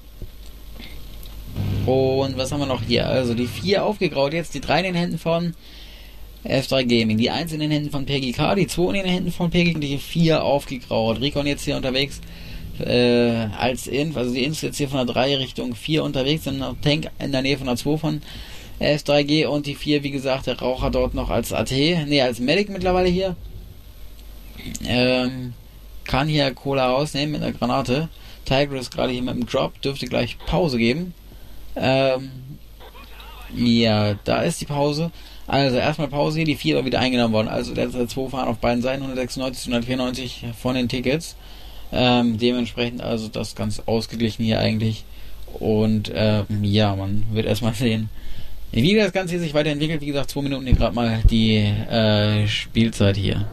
und was haben wir noch hier? Also die vier aufgegraut jetzt, die drei in den Händen von F drei Gaming, die eins in den Händen von P G K, die zwei in den Händen von P G K, die vier aufgegraut. Recon jetzt hier unterwegs äh, als Inf, also die Inf jetzt hier von der drei Richtung vier unterwegs, dann noch Tank in der Nähe von der zwei von F drei G und die vier, wie gesagt, der Raucher dort noch als A T, nee, als Medic mittlerweile hier. Ähm, kann hier Cola rausnehmen mit einer Granate. Tiger ist gerade hier mit dem Drop, dürfte gleich Pause geben. Ähm, ja, da ist die Pause. Also erstmal Pause hier, die vier war wieder eingenommen worden. Also der zwei fahren auf beiden Seiten, hundertsechsundneunzig, hundertvierundneunzig von den Tickets. Ähm, dementsprechend also das ganz ausgeglichen hier eigentlich. Und ähm, ja, man wird erstmal sehen, wie das Ganze hier sich weiterentwickelt. Wie gesagt, zwei Minuten hier gerade mal die äh, Spielzeit hier.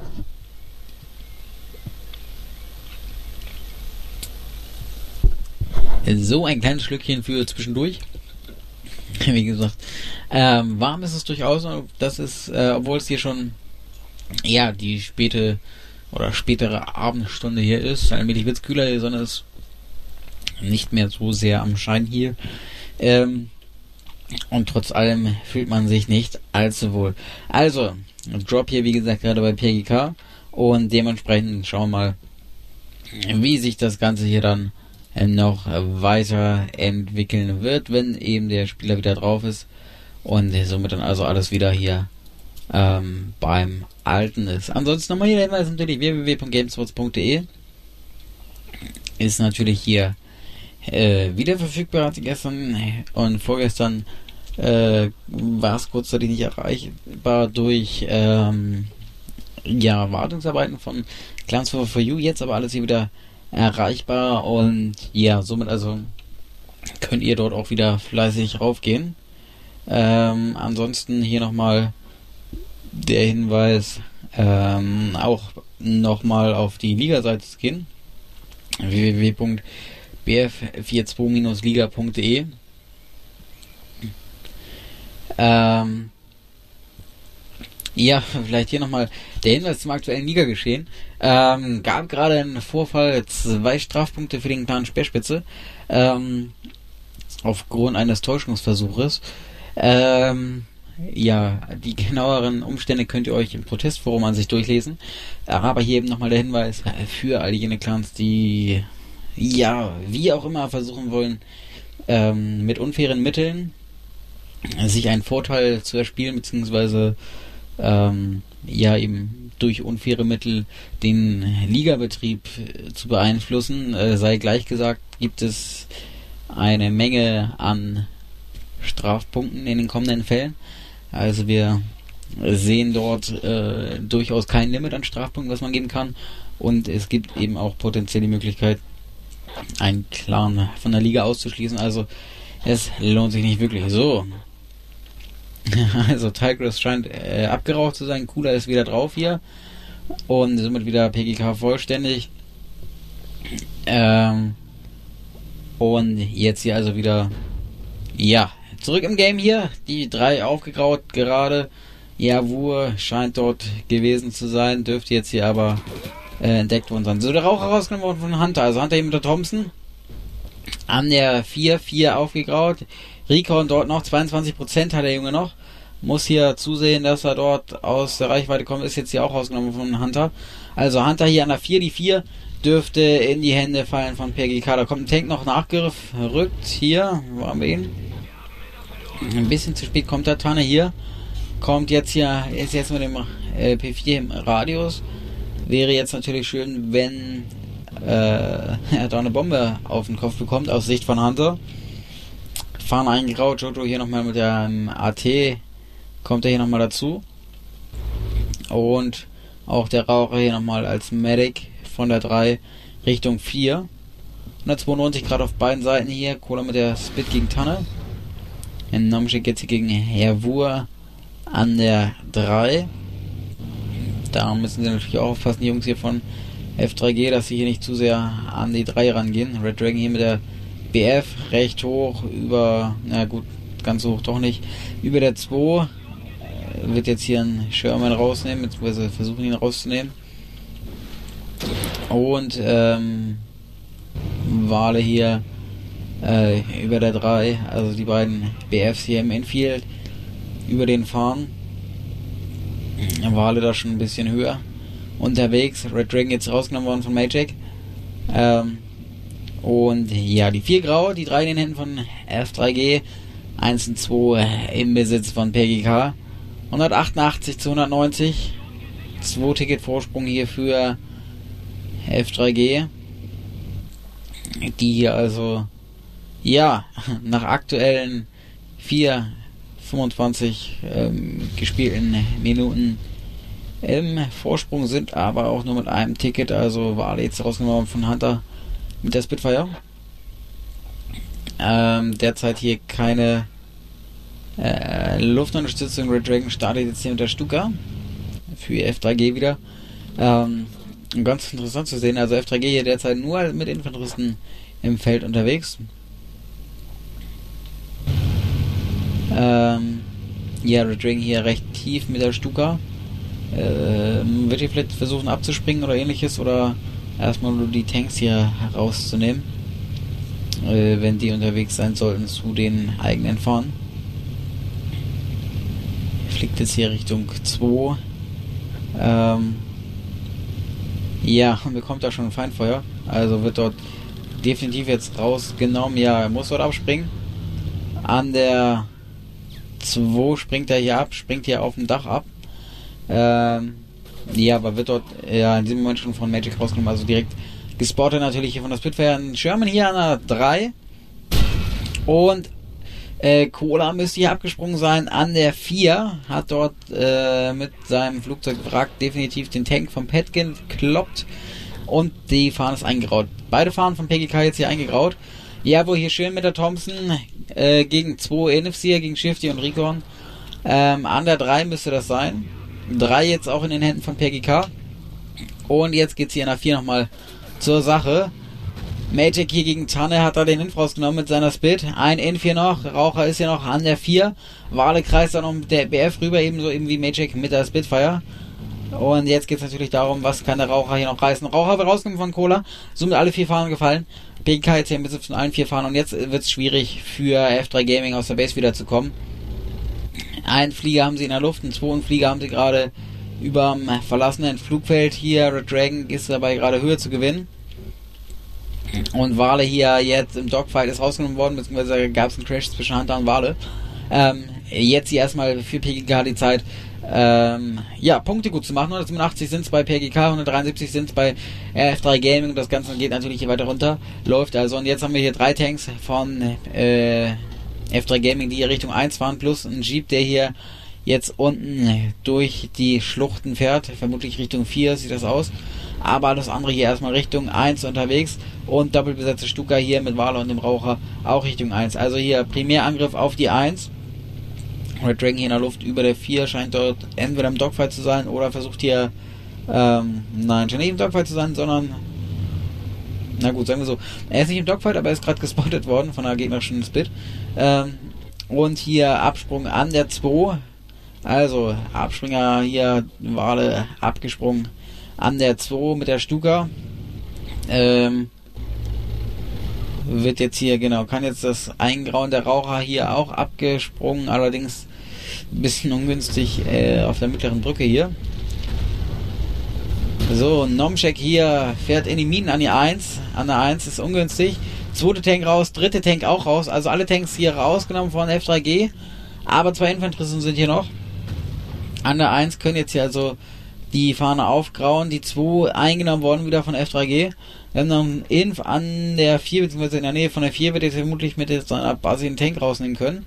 So, ein kleines Schlückchen für zwischendurch. Wie gesagt, ähm, warm ist es durchaus. Das ist, äh, obwohl es hier schon, ja, die späte oder spätere Abendstunde hier ist. Allmählich wird es kühler, die Sonne ist nicht mehr so sehr am Schein hier. Ähm, und trotz allem fühlt man sich nicht allzu wohl. Also, Drop hier, wie gesagt, gerade bei P G K. Und dementsprechend schauen wir mal, wie sich das Ganze hier dann noch weiterentwickeln wird, wenn eben der Spieler wieder drauf ist und somit dann also alles wieder hier ähm, beim Alten ist. Ansonsten nochmal hier der Hinweis natürlich w w w punkt gamesports punkt d e ist natürlich hier äh, wieder verfügbar, hatte gestern und vorgestern äh, war es kurzzeitig nicht erreichbar durch ähm, ja, Wartungsarbeiten von Clans for You, jetzt aber alles hier wieder erreichbar und ja, somit also könnt ihr dort auch wieder fleißig raufgehen. Ähm, ansonsten hier nochmal der Hinweis, ähm, auch nochmal auf die Liga-Seite zu gehen. w w w punkt b f zweiundvierzig liga punkt d e ähm, Ja, vielleicht hier nochmal der Hinweis zum aktuellen Liga-Geschehen. Ähm, gab gerade einen Vorfall, zwei Strafpunkte für den Clan Speerspitze, ähm, aufgrund eines Täuschungsversuches. Ähm, ja, die genaueren Umstände könnt ihr euch im Protestforum an sich durchlesen. Aber hier eben nochmal der Hinweis für all jene Clans, die, ja, wie auch immer versuchen wollen, ähm, mit unfairen Mitteln sich einen Vorteil zu erspielen, beziehungsweise Ähm, ja, eben durch unfaire Mittel den Ligabetrieb äh, zu beeinflussen. Äh, sei gleich gesagt, gibt es eine Menge an Strafpunkten in den kommenden Fällen. Also wir sehen dort äh, durchaus kein Limit an Strafpunkten, was man geben kann. Und es gibt eben auch potenziell die Möglichkeit, einen Clan von der Liga auszuschließen. Also es lohnt sich nicht wirklich. So. Also Tigris scheint äh, abgeraucht zu sein, Cooler ist wieder drauf hier und somit wieder P G K vollständig. Ähm, und jetzt hier also wieder, ja, zurück im Game hier, die drei aufgegraut gerade. Javur scheint dort gewesen zu sein, dürfte jetzt hier aber äh, entdeckt worden sein. So, der Rauch herausgenommen worden von Hunter, also Hunter hier mit der Thompson. An der vier vier aufgegraut. Recon dort noch, zweiundzwanzig Prozent hat der Junge noch. Muss hier zusehen, dass er dort aus der Reichweite kommt. Ist jetzt hier auch rausgenommen von Hunter. Also Hunter hier an der vier. Die vier dürfte in die Hände fallen von P G K. Da kommt ein Tank noch nachgerückt. Hier, wo haben wir ihn? Ein bisschen zu spät kommt der Tanne hier. Kommt jetzt hier, ist jetzt mit dem äh, P vier im Radius. Wäre jetzt natürlich schön, wenn äh, er da eine Bombe auf den Kopf bekommt, aus Sicht von Hunter. Fahren eingegraut, Jojo hier nochmal mit dem A T, kommt er hier nochmal dazu. Und auch der Raucher hier nochmal als Medic von der drei Richtung vier. hundertzweiundneunzig Grad auf beiden Seiten hier, Cola mit der Spit gegen Tanne. In Nomschik jetzt hier gegen Hervur an der drei. Da müssen sie natürlich auch aufpassen, die Jungs hier von F drei G, dass sie hier nicht zu sehr an die drei rangehen. Red Dragon hier mit der B F recht hoch, über, na gut, ganz so hoch doch nicht, über der zwei, äh, wird jetzt hier ein Sherman rausnehmen, beziehungsweise versuchen ihn rauszunehmen. Und, ähm, Wale hier, äh, über der drei, also die beiden B Fs hier im Infield, über den fahren. Wale da schon ein bisschen höher unterwegs. Red Dragon jetzt rausgenommen worden von Magic. Ähm, und ja, die vier Grau, die drei in den Händen von F drei G. eins und zwei im Besitz von P G K. hundertachtundachtzig zu hundertneunzig. zwei Ticket Vorsprung hier für F drei G. Die hier also, ja, nach aktuellen vier fünfundzwanzig ähm, gespielten Minuten im Vorsprung sind, aber auch nur mit einem Ticket. Also war jetzt rausgenommen von Hunter mit der Spitfire. Ähm, derzeit hier keine äh, Luftunterstützung. Red Dragon startet jetzt hier mit der Stuka für F drei G wieder. Ähm, ganz interessant zu sehen, also F drei G hier derzeit nur mit Infanteristen im Feld unterwegs. Ähm, ja, Red Dragon hier recht tief mit der Stuka. Ähm, wird hier vielleicht versuchen abzuspringen oder ähnliches, oder erstmal nur die Tanks hier herauszunehmen, äh, wenn die unterwegs sein sollten zu den eigenen Fahnen. Fliegt jetzt hier Richtung zwei. Ähm, ja, und bekommt da schon ein Feindfeuer. Also wird dort definitiv jetzt rausgenommen. Ja, er muss dort abspringen. An der zwei springt er hier ab, springt hier auf dem Dach ab. Ähm, ja, aber wird dort ja in diesem Moment schon von Magic rausgenommen. Also direkt gespottet natürlich hier von der Spitfire. Sherman hier an der drei. Und Äh, Cola müsste hier abgesprungen sein an der vier, hat dort äh, mit seinem Flugzeugwrack definitiv den Tank vom Petkin gekloppt und die Fahne ist eingegraut. Beide Fahnen von P G K jetzt hier eingegraut. Ja, wo hier schön mit der Thompson äh, gegen zwei N F C, gegen Shifty und Recon. Ähm, an der drei müsste das sein. drei jetzt auch in den Händen von P G K. Und jetzt geht's hier in der vier nochmal zur Sache. Magic hier gegen Tanne hat da den Inf rausgenommen mit seiner Spit. Ein N vier noch, Raucher ist hier noch an der vier. Wale kreist da noch mit der B F rüber, ebenso eben wie Magic mit der Spitfire. Und jetzt geht es natürlich darum, was kann der Raucher hier noch reißen. Raucher wird rausgenommen von Cola, somit alle vier Fahnen gefallen. P G K jetzt hier im Besitz von allen vier Fahnen und jetzt wird es schwierig für F drei Gaming aus der Base wiederzukommen. Einen Flieger haben sie in der Luft, einen zweiten Flieger haben sie gerade überm verlassenen Flugfeld. Hier Red Dragon ist dabei gerade Höhe zu gewinnen. Und Wale hier jetzt im Dogfight ist rausgenommen worden, beziehungsweise gab es einen Crash zwischen Hunter und Wale. Ähm, jetzt hier erstmal für P G K die Zeit, ähm, ja, Punkte gut zu machen. hundertsiebenundachtzig sind es bei P G K, hundertdreiundsiebzig sind es bei F drei Gaming und das Ganze geht natürlich hier weiter runter. Läuft also, und jetzt haben wir hier drei Tanks von äh, F drei Gaming, die hier Richtung eins fahren, plus ein Jeep, der hier jetzt unten durch die Schluchten fährt, vermutlich Richtung vier sieht das aus. Aber das andere hier erstmal Richtung eins unterwegs und doppelbesetzte Stuka hier mit Wale und dem Raucher auch Richtung eins. Also hier Primärangriff auf die eins. Red Dragon hier in der Luft über der vier, scheint dort entweder im Dogfight zu sein oder versucht hier, ähm, nein, scheint nicht im Dogfight zu sein, sondern, na gut, sagen wir so, er ist nicht im Dogfight, aber er ist gerade gespottet worden von der gegnerischen Split. Ähm, und hier Absprung an der zwei, also Abspringer hier, Wale abgesprungen an der zwei mit der Stuka. Ähm, wird jetzt hier, genau, kann jetzt das Eingrauen der Raucher hier auch abgesprungen, allerdings ein bisschen ungünstig äh, auf der mittleren Brücke hier. So, Nomchek hier fährt in die Minen an die eins, an der eins ist ungünstig. Zweite Tank raus, dritte Tank auch raus, also alle Tanks hier rausgenommen von F drei G, aber zwei Infanteristen sind hier noch. An der eins können jetzt hier also die Fahne aufgrauen, die zwei eingenommen worden wieder von F drei G. Wir haben noch einen Inf an der vier, beziehungsweise in der Nähe von der vier, wird jetzt vermutlich mit seiner Basis einen Tank rausnehmen können.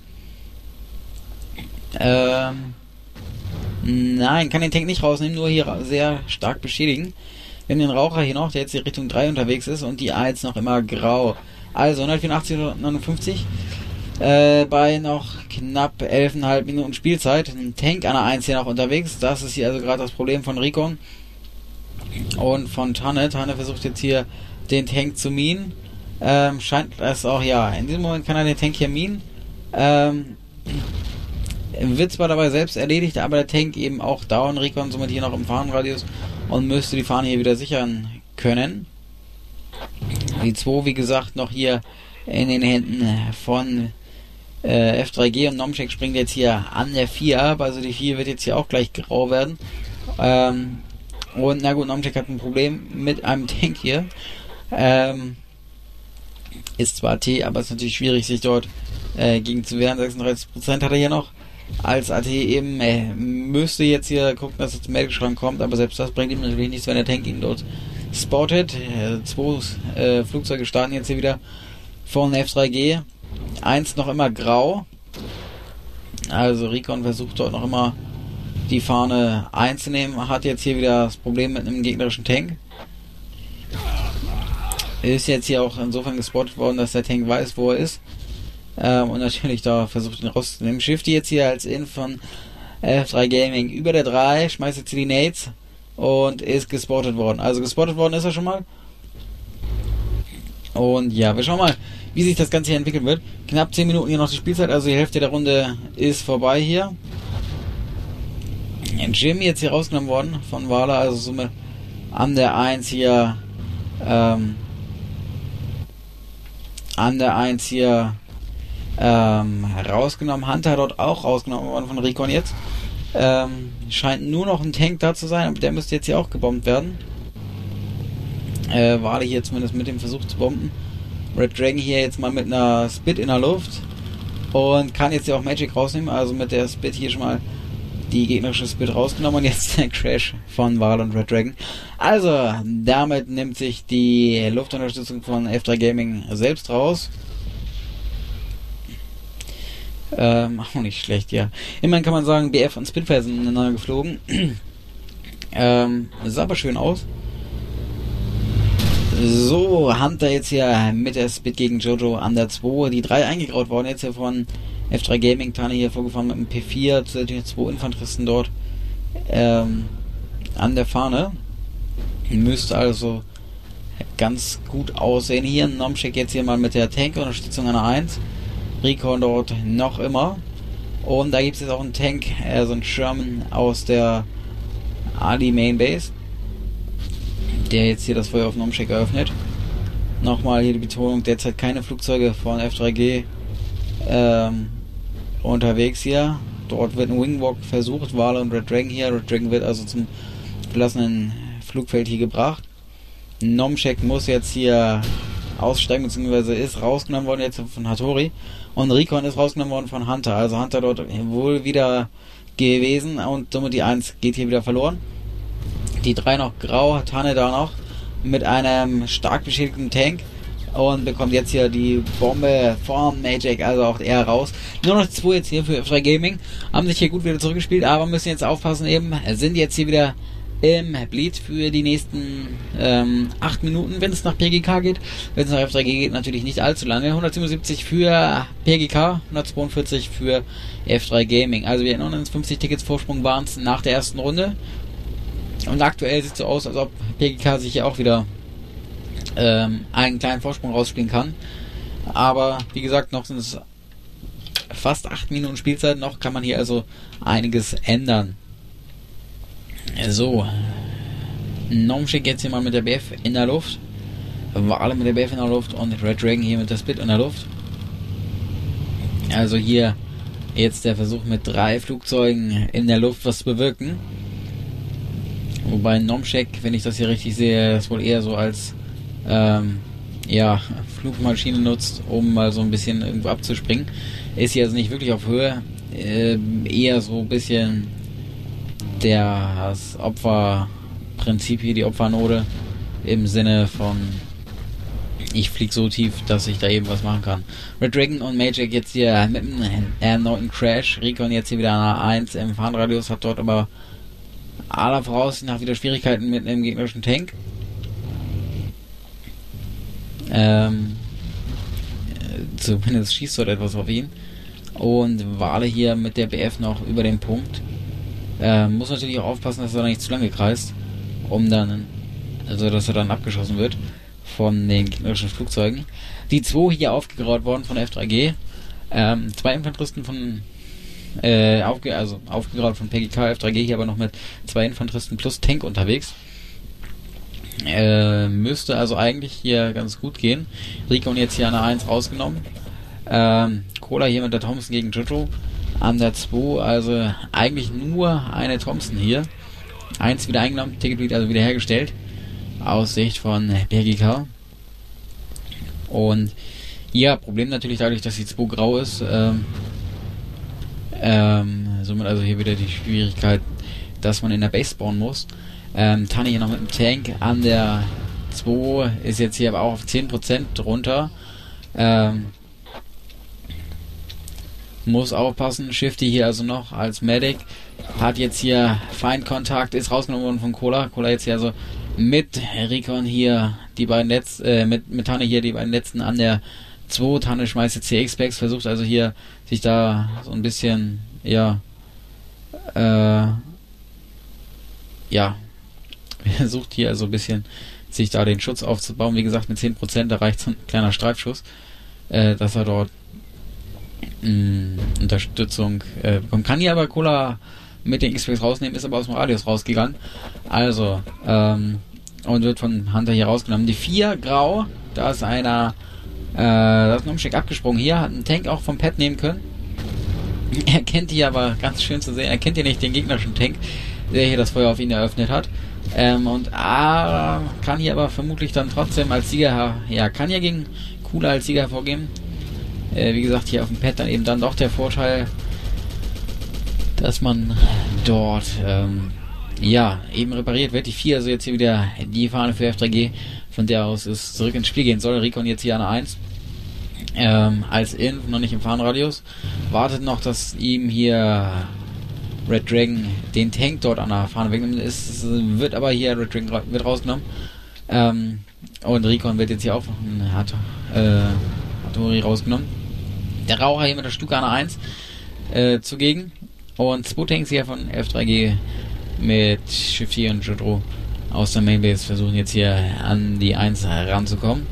Ähm, nein, kann den Tank nicht rausnehmen, nur hier sehr stark beschädigen. Wir haben den Raucher hier noch, der jetzt hier Richtung drei unterwegs ist und die eins noch immer grau. Also hundertvierundachtzig, hundertneunundfünfzig. Äh, bei noch knapp elf Komma fünf Minuten Spielzeit. Ein Tank an der eins hier noch unterwegs. Das ist hier also gerade das Problem von Recon und von Tanne. Tanne versucht jetzt hier den Tank zu minen. Ähm, scheint das auch, ja, in diesem Moment kann er den Tank hier minen. Ähm, wird zwar dabei selbst erledigt, aber der Tank eben auch down. Recon somit hier noch im Fahnenradius und müsste die Fahne hier wieder sichern können. Die zwei, wie gesagt, noch hier in den Händen von äh, F drei G und Nomchek springt jetzt hier an der vier ab, also die vier wird jetzt hier auch gleich grau werden. Ähm, und na gut, Nomchek hat ein Problem mit einem Tank hier. Ähm, ist zwar T, aber es ist natürlich schwierig, sich dort äh, gegen zu wehren. sechsunddreißig Prozent hat er hier noch. Als A T eben äh, müsste jetzt hier gucken, dass er zum Medic-Schrank kommt, aber selbst das bringt ihm natürlich nichts, wenn der Tank ihn dort spottet. Äh, zwei äh, Flugzeuge starten jetzt hier wieder von F drei G. Eins noch immer grau. Also Recon versucht dort noch immer die Fahne einzunehmen. Hat jetzt hier wieder das Problem mit einem gegnerischen Tank. Ist jetzt hier auch insofern gespottet worden, dass der Tank weiß, wo er ist. Ähm, und natürlich da versucht ihn rauszunehmen. Shifty jetzt hier als In von F drei Gaming über der drei, schmeißt jetzt die Nades und ist gespottet worden. Also gespottet worden ist er schon mal. Und ja, wir schauen mal, wie sich das Ganze hier entwickeln wird. Knapp zehn Minuten hier noch die Spielzeit, also die Hälfte der Runde ist vorbei hier. Jim jetzt hier rausgenommen worden von Wala, also somit an der eins hier ähm, an der eins hier ähm, rausgenommen. Hunter dort auch rausgenommen worden von Recon jetzt. Ähm, scheint nur noch ein Tank da zu sein, aber der müsste jetzt hier auch gebombt werden. Äh, Wale hier zumindest mit dem Versuch zu bomben. Red Dragon hier jetzt mal mit einer Spit in der Luft und kann jetzt ja auch Magic rausnehmen, also mit der Spit hier schon mal die gegnerische Spit rausgenommen und jetzt der Crash von Wale und Red Dragon. Also, damit nimmt sich die Luftunterstützung von F drei Gaming selbst raus. Ähm, auch nicht schlecht, ja. Immerhin kann man sagen, B F und Spitfire sind ineinander geflogen. ähm, sah aber schön aus. So, Hunter jetzt hier mit der Spit gegen Jojo an der zwei. Die drei eingegraut worden jetzt hier von F drei Gaming. Tani hier vorgefahren mit dem P vier. Zusätzlich zwei Infanteristen dort ähm, an der Fahne. Müsste also ganz gut aussehen. Hier Nomcheck jetzt hier mal mit der Tank-Unterstützung an der eins. Recon dort noch immer. Und da gibt es jetzt auch einen Tank, äh, so ein Sherman aus der Ali Main Base, der jetzt hier das Feuer auf Nomcheck eröffnet. Nochmal hier die Betonung, derzeit keine Flugzeuge von F drei G ähm, unterwegs hier. Dort wird ein Wingwalk versucht, Wale und Red Dragon hier. Red Dragon wird also zum verlassenen Flugfeld hier gebracht. Nomcheck muss jetzt hier aussteigen, beziehungsweise ist rausgenommen worden jetzt von Hattori. Und Recon ist rausgenommen worden von Hunter. Also Hunter dort wohl wieder gewesen und somit die eins geht hier wieder verloren. Die drei noch grau, Tanne da noch mit einem stark beschädigten Tank und bekommt jetzt hier die Bombe von Magic, also auch er raus. Nur noch zwei jetzt hier für F drei Gaming, haben sich hier gut wieder zurückgespielt, aber müssen jetzt aufpassen eben, sind jetzt hier wieder im Bleed für die nächsten ähm, acht Minuten, wenn es nach P G K geht. Wenn es nach F drei G geht, natürlich nicht allzu lange. hundertsiebenundsiebzig für P G K, hundertzweiundvierzig für F drei Gaming. Also wir erinnern uns, fünfzig Tickets Vorsprung waren es nach der ersten Runde. Und aktuell sieht es so aus, als ob P G K sich hier auch wieder ähm, einen kleinen Vorsprung rausspielen kann. Aber wie gesagt, noch sind es fast acht Minuten Spielzeit. Noch kann man hier also einiges ändern. So, Nomcheck jetzt hier mal mit der B F in der Luft. Wale mit der B F in der Luft und Red Dragon hier mit der Spit in der Luft. Also hier jetzt der Versuch mit drei Flugzeugen in der Luft was zu bewirken. Wobei Nomcheck, wenn ich das hier richtig sehe, das wohl eher so als ähm, ja, Flugmaschine nutzt, um mal so ein bisschen irgendwo abzuspringen. Ist hier also nicht wirklich auf Höhe, äh, eher so ein bisschen das Opferprinzip hier, die Opfernote im Sinne von ich fliege so tief, dass ich da eben was machen kann. Red Dragon und Magic jetzt hier mit einem erneuten Crash. Recon jetzt hier wieder an der eins im Fahnenradius, hat dort aber aller Voraussicht nach wieder Schwierigkeiten mit einem gegnerischen Tank. Ähm, zumindest schießt dort etwas auf ihn. Und Wale hier mit der B F noch über den Punkt. Ähm, muss natürlich auch aufpassen, dass er da nicht zu lange kreist, um dann, also dass er dann abgeschossen wird von den gegnerischen Flugzeugen. Die zwei hier aufgegraut worden von F drei G. Ähm, zwei Infanteristen von äh, aufge also aufgegraut von P G K, F drei G hier aber noch mit zwei Infanteristen plus Tank unterwegs. Äh, müsste also eigentlich hier ganz gut gehen. Recon jetzt hier an der eins rausgenommen. Ähm, Cola hier mit der Thompson gegen Jojo an der zwei, also eigentlich nur eine Thompson hier. Eins wieder eingenommen, Ticketlead also wieder hergestellt. Aus Sicht von P G K. Und Ja, Problem natürlich dadurch, dass die zwei grau ist. Ähm, ähm, somit also hier wieder die Schwierigkeit, dass man in der Base spawnen muss. Ähm, Tanne hier noch mit dem Tank an der zwei, ist jetzt hier aber auch auf zehn Prozent runter. Ähm, muss aufpassen. Shifty hier also noch als Medic. Hat jetzt hier Feindkontakt, ist rausgenommen worden von Cola. Cola jetzt hier also mit Recon hier die beiden letzten, äh, mit, mit Tanne hier die beiden letzten an der zwei. Tanne schmeißt jetzt hier X-Packs, versucht also hier sich da so ein bisschen, ja, äh, ja, versucht hier also ein bisschen sich da den Schutz aufzubauen. Wie gesagt, mit zehn Prozent, da reicht so ein kleiner Streifschuss, äh, dass er dort mh, Unterstützung äh, bekommt. Kann hier aber Cola mit den X-Packs rausnehmen, ist aber aus dem Radius rausgegangen. Also, ähm, und wird von Hunter hier rausgenommen. Die vier grau, da ist einer, äh, da ist ein Umstieg abgesprungen. Hier hat ein Tank auch vom Pad nehmen können. Er kennt hier aber, ganz schön zu sehen, er kennt hier nicht den gegnerischen Tank, der hier das Feuer auf ihn eröffnet hat. Ähm, und A kann hier aber vermutlich dann trotzdem als Sieger, ja, kann ja gegen Cooler als Sieger hervorgehen. Äh, wie gesagt, hier auf dem Pad dann eben dann doch der Vorteil, dass man dort, ähm, ja, eben repariert wird. Die vier, also jetzt hier wieder die Fahne für F drei G, von der aus es zurück ins Spiel gehen soll. Recon jetzt hier an der eins. Ähm, als Inf, noch nicht im Fahnenradius. Wartet noch, dass ihm hier Red Dragon den Tank dort an der Fahne wegnimmt. Es wird aber hier, Red Dragon ra- wird rausgenommen. Ähm, und Recon wird jetzt hier auch hat, äh, Hattori rausgenommen. Der Raucher hier mit der Stuka an der eins äh, zugegen. Und zwei Tanks hier von F drei G mit Shifty und Jodro aus der Mainbase versuchen jetzt hier an die eins ranzukommen.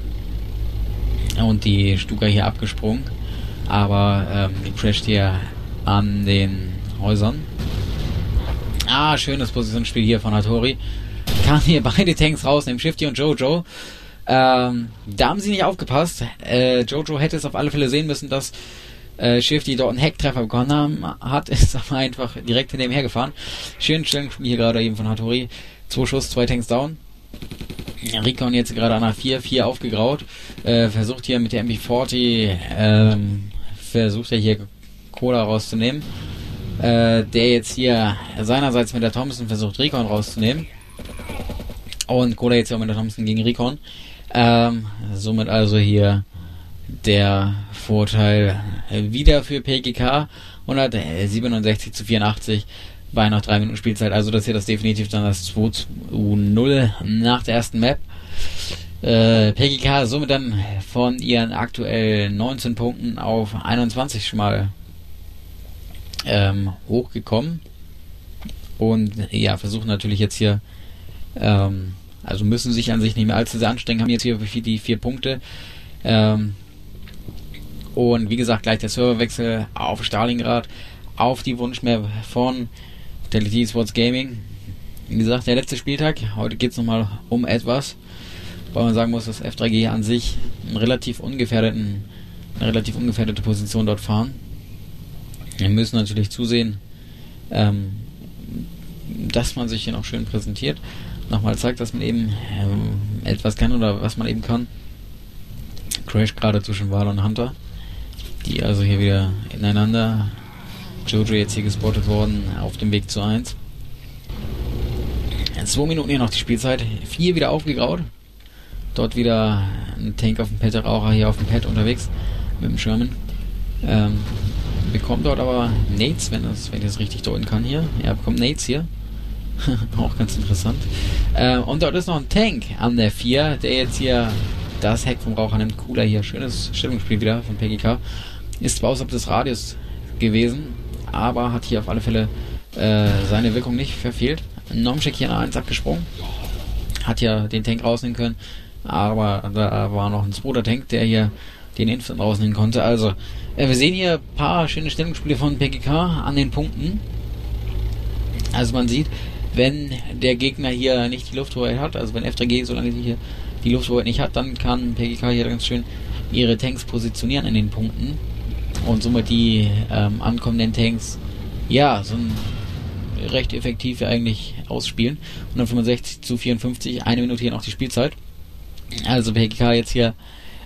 Und die Stuka hier abgesprungen. Aber ähm, die crasht hier an den Häusern. Ah, schönes Positionsspiel hier von Hattori. Kann hier beide Tanks rausnehmen, Shifty und Jojo. Ähm, da haben sie nicht aufgepasst. Äh, Jojo hätte es auf alle Fälle sehen müssen, dass äh, Shifty dort einen Hecktreffer bekommen haben, hat, ist aber einfach direkt hinter ihm hergefahren. Schönen Stellungsspiel hier gerade eben von Hattori. Zwei Schuss, zwei Tanks down. Recon jetzt gerade an der vier, vier aufgegraut. Äh, versucht hier mit der M P vierzig, ähm, versucht er hier Cola rauszunehmen. Äh, der jetzt hier seinerseits mit der Thompson versucht, Recon rauszunehmen. Und Cola jetzt auch mit der Thompson gegen Recon. Ähm, somit also hier der Vorteil wieder für P G K. hundertsiebenundsechzig zu vierundachtzig bei noch drei Minuten Spielzeit. Also das hier das definitiv dann das zwei zu null nach der ersten Map. Äh, P G K somit dann von ihren aktuell neunzehn Punkten auf einundzwanzig schon mal ähm, hochgekommen. Und ja, versuchen natürlich jetzt hier ähm, also müssen sich an sich nicht mehr allzu sehr anstrengen, haben jetzt hier die vier Punkte. Ähm, und wie gesagt, gleich der Serverwechsel auf Stalingrad, auf die Wunschmap von Fidelity Esports Gaming. Wie gesagt, der letzte Spieltag. Heute geht es nochmal um etwas, weil man sagen muss, dass F drei G an sich einen relativ ungefährdeten, eine relativ ungefährdete Position dort fahren. Wir müssen natürlich zusehen, ähm, dass man sich hier noch schön präsentiert. Nochmal zeigt, dass man eben ähm, etwas kann oder was man eben kann. Crash gerade zwischen Val und Hunter, die also hier wieder ineinander. Jojo jetzt hier gespottet worden auf dem Weg zu eins. Zwei Minuten hier noch die Spielzeit. Vier wieder aufgegraut. Dort wieder ein Tank auf dem Pad, der Raucher hier auf dem Pad unterwegs mit dem Sherman. Ähm, bekommt dort aber Nades, wenn, das, wenn ich das richtig deuten kann hier. Er bekommt Nades hier. Auch ganz interessant. Äh, und dort ist noch ein Tank an der vier, der jetzt hier das Heck vom Raucher nimmt. Cooler hier. Schönes Stellungsspiel wieder von P G K. Ist zwar außerhalb des Radius gewesen, aber hat hier auf alle Fälle äh, seine Wirkung nicht verfehlt. Nomcheck hier nach eins abgesprungen. Hat ja den Tank rausnehmen können, aber da war noch ein zweiter Tank, der hier den Infant rausnehmen konnte. Also, äh, wir sehen hier ein paar schöne Stellungsspiele von P G K an den Punkten. Also man sieht, wenn der Gegner hier nicht die Lufthoheit hat, also wenn F drei G solange die hier die Lufthoheit nicht hat, dann kann P G K hier ganz schön ihre Tanks positionieren in den Punkten und somit die ähm, ankommenden Tanks ja so ein recht effektiv eigentlich ausspielen. hundertfünfundsechzig zu vierundfünfzig, eine Minute hier noch die Spielzeit. Also P G K jetzt hier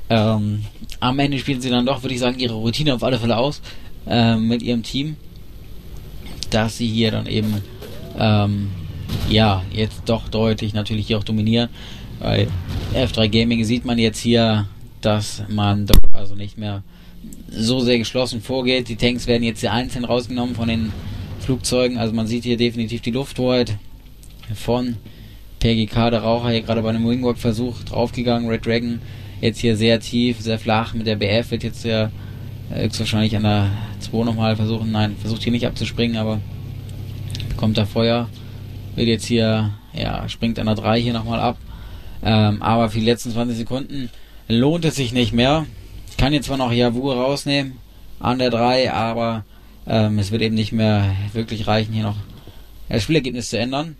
Ähm, am Ende spielen sie dann doch, würde ich sagen, ihre Routine auf alle Fälle aus äh, mit ihrem Team, dass sie hier dann eben ähm, ja, jetzt doch deutlich natürlich hier auch dominieren. Bei F drei Gaming sieht man jetzt hier, dass man doch also nicht mehr so sehr geschlossen vorgeht. Die Tanks werden jetzt hier einzeln rausgenommen von den Flugzeugen. Also man sieht hier definitiv die Lufthoheit von P G K, der Raucher hier gerade bei einem Wingwalk-Versuch draufgegangen. Red Dragon jetzt hier sehr tief, sehr flach mit der B F, wird jetzt ja höchstwahrscheinlich an der zwei nochmal versuchen. Nein, versucht hier nicht abzuspringen, aber bekommt da Feuer. Wird jetzt hier, ja, springt an der drei hier nochmal ab. Ähm, aber für die letzten zwanzig Sekunden lohnt es sich nicht mehr. Ich kann jetzt zwar noch Yavu rausnehmen an der drei, aber ähm, es wird eben nicht mehr wirklich reichen, hier noch das Spielergebnis zu ändern.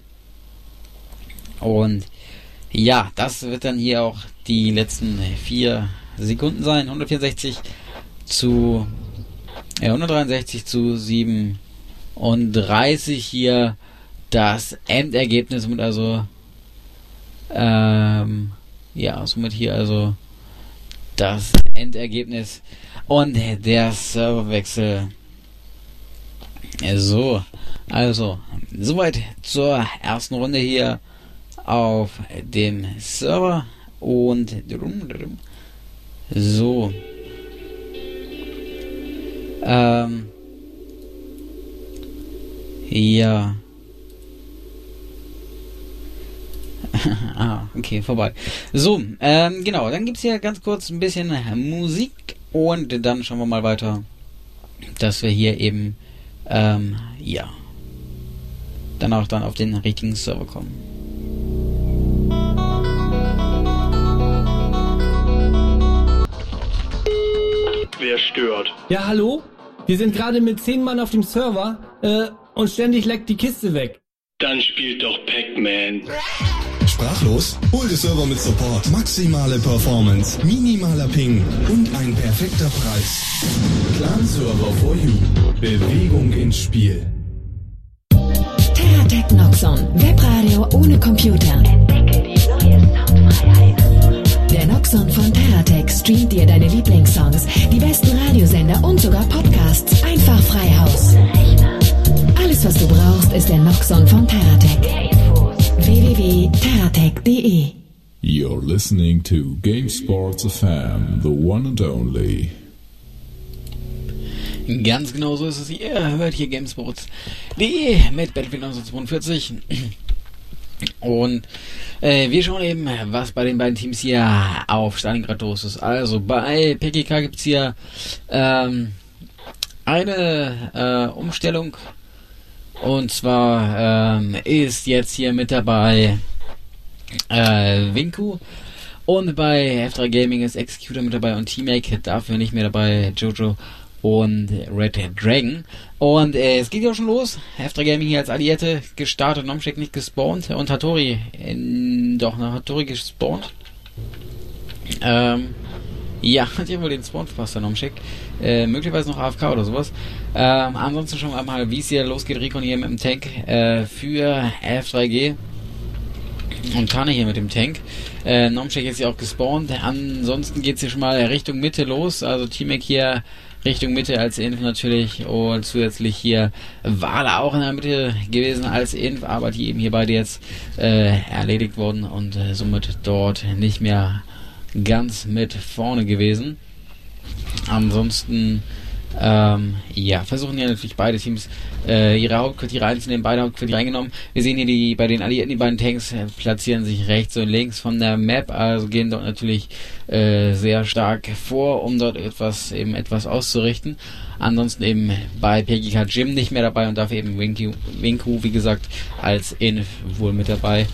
Und ja, das wird dann hier auch die letzten vier Sekunden sein. hundertvierundsechzig zu äh, hundertdreiundsechzig zu siebenunddreißig hier das Endergebnis, mit also ähm, ja, somit hier also das Endergebnis und der Serverwechsel. So, also soweit zur ersten Runde hier auf dem Server und so ähm ja ah, okay, vorbei. So, ähm, genau, dann gibt's hier ganz kurz ein bisschen Musik und dann schauen wir mal weiter, dass wir hier eben, ähm, ja, dann auch dann auf den richtigen Server kommen. Wer stört? Ja, hallo? Wir sind gerade mit zehn Mann auf dem Server, äh, und ständig leckt die Kiste weg. Dann spielt doch Pac-Man. Sprachlos? Hol den Server mit Support. Maximale Performance, minimaler Ping und ein perfekter Preis. Clan-Server for you. Bewegung ins Spiel. TerraTech Noxon. Webradio ohne Computer. Entdecke die neue Soundfreiheit. Der Noxon von TerraTech streamt dir deine Lieblingssongs, die besten Radiosender und sogar Podcasts einfach frei Haus. Alles, was du brauchst, ist der Noxon von TerraTech. w w w punkt terratech punkt de. You're listening to GameSports F M, the one and only. Ganz genau so ist es. Ihr hört hier GameSports punkt de mit Battlefield neunzehnhundertzweiundvierzig. Und äh, wir schauen eben, was bei den beiden Teams hier auf Stalingrad los ist. Also bei P G K gibt es hier ähm, eine äh, Umstellung. Und zwar ähm, ist jetzt hier mit dabei äh, Winku. Und bei F drei Gaming ist Executor mit dabei und T-Mac, dafür nicht mehr dabei Jojo und Red Dragon. Und äh, es geht ja auch schon los. F drei Gaming hier als Alliette gestartet, Nomcheck nicht gespawnt und Hattori, in, doch, na, Hattori gespawnt. Ähm, ja, hat ja wohl den Spawn verpasst, der Nomcheck. Äh, möglicherweise noch A F K oder sowas. Ähm, ansonsten schauen wir mal, wie es hier losgeht. Recon hier mit dem Tank äh, für F drei G. Und Tane hier mit dem Tank. Äh, Nomcheck ist ja auch gespawnt. Ansonsten geht es hier schon mal Richtung Mitte los. Also T-Mac hier Richtung Mitte als Inf natürlich. Und zusätzlich hier Wale auch in der Mitte gewesen als Inf. Aber die eben hier beide jetzt äh, erledigt wurden. Und äh, somit dort nicht mehr ganz mit vorne gewesen. Ansonsten ähm, ja, versuchen hier natürlich beide Teams äh, ihre Hauptquartiere einzunehmen, beide Hauptquartiere eingenommen. Wir sehen hier die bei den Alliierten, die beiden Tanks äh, platzieren sich rechts und links von der Map, also gehen dort natürlich äh, sehr stark vor, um dort etwas eben etwas auszurichten. Ansonsten eben bei P G K Jim nicht mehr dabei und dafür eben Winku, Winku wie gesagt, als Inf wohl mit dabei.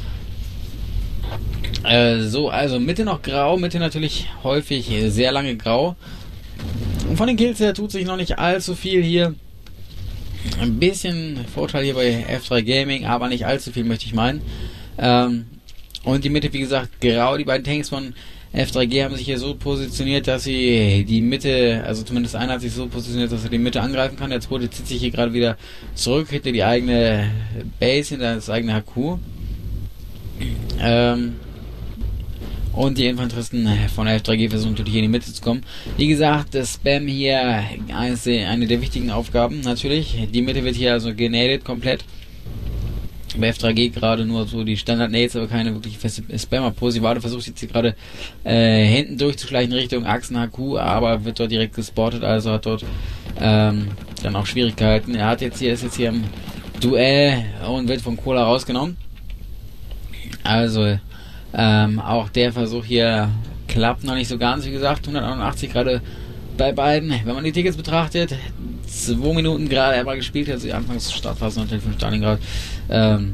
Äh, so, also Mitte noch grau, Mitte natürlich häufig sehr lange grau. Und von den Kills her tut sich noch nicht allzu viel hier. Ein bisschen Vorteil hier bei F drei Gaming, aber nicht allzu viel, möchte ich meinen. Ähm, und die Mitte, wie gesagt, grau. Die beiden Tanks von F drei G haben sich hier so positioniert, dass sie die Mitte, also zumindest einer hat sich so positioniert, dass er die Mitte angreifen kann. Der zweite zieht sich hier gerade wieder zurück, hinter die eigene Base, hinter das eigene H Q. Ähm, Und die Infanteristen von F drei G versuchen natürlich in die Mitte zu kommen. Wie gesagt, das Spam hier ist eine der wichtigen Aufgaben natürlich. Die Mitte wird hier also genadet komplett. Bei F drei G gerade nur so die Standard-Nades, aber keine wirklich feste Spammer. Posivade versucht jetzt hier gerade äh, hinten durchzuschleichen Richtung Achsen H Q, aber wird dort direkt gespottet, also hat dort ähm, dann auch Schwierigkeiten. Er hat jetzt hier, ist jetzt hier im Duell und wird von Cola rausgenommen. Also ähm, auch der Versuch hier klappt noch nicht so ganz, wie gesagt, hundertneunundachtzig gerade bei beiden. Wenn man die Tickets betrachtet, zwei Minuten gerade einmal gespielt, also die Anfangsstartphase natürlich von Stalingrad, ähm,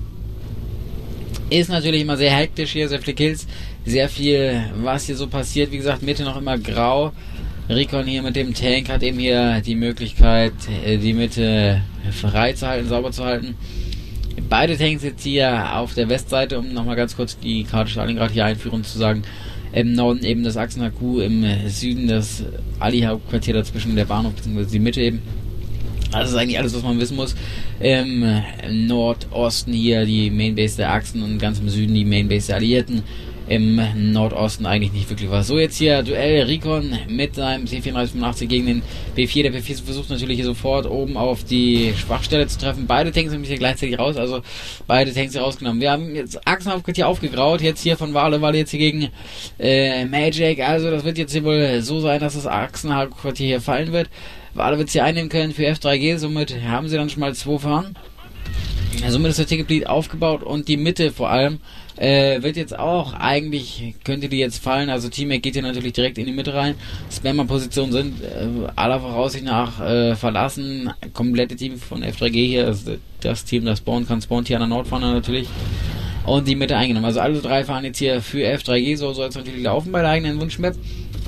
ist natürlich immer sehr hektisch hier, sehr viele Kills, sehr viel, was hier so passiert. Wie gesagt, Mitte noch immer grau. Recon hier mit dem Tank hat eben hier die Möglichkeit, die Mitte frei zu halten, sauber zu halten. Beide Tanks jetzt hier auf der Westseite, um nochmal ganz kurz die Karte Stalingrad hier einführen zu sagen. Im Norden eben das Achsen H Q, im Süden das Ali-Hauptquartier, dazwischen der Bahnhof bzw. die Mitte eben. Das ist eigentlich alles, was man wissen muss. Im Nordosten hier die Mainbase der Achsen und ganz im Süden die Mainbase der Alliierten. Im Nordosten eigentlich nicht wirklich was. So, jetzt hier Duell Recon mit seinem C vierunddreißig fünfundachtzig gegen den B vier. Der B vier versucht natürlich hier sofort oben auf die Schwachstelle zu treffen. Beide Tanks sind hier gleichzeitig raus, also beide Tanks hier rausgenommen. Wir haben jetzt Achsenhauptquartier aufgegraut, jetzt hier von Wale, Wale jetzt hier gegen äh, Magic. Also das wird jetzt hier wohl so sein, dass das Achsenhauptquartier hier fallen wird. Wale wird es hier einnehmen können für F drei G, somit haben sie dann schon mal zwei fahren. Somit ist der Ticketbleed aufgebaut und die Mitte vor allem äh, wird jetzt auch, eigentlich könnte die jetzt fallen, also Teammate geht hier natürlich direkt in die Mitte rein. Spammer-Positionen sind äh, aller Voraussicht nach äh, verlassen. Komplette Team von F drei G hier, also das Team, das spawnen kann, spawnt hier an der Nordfahne natürlich. Und die Mitte eingenommen. Also alle drei fahren jetzt hier für F drei G, so soll es natürlich laufen bei der eigenen Wunschmap.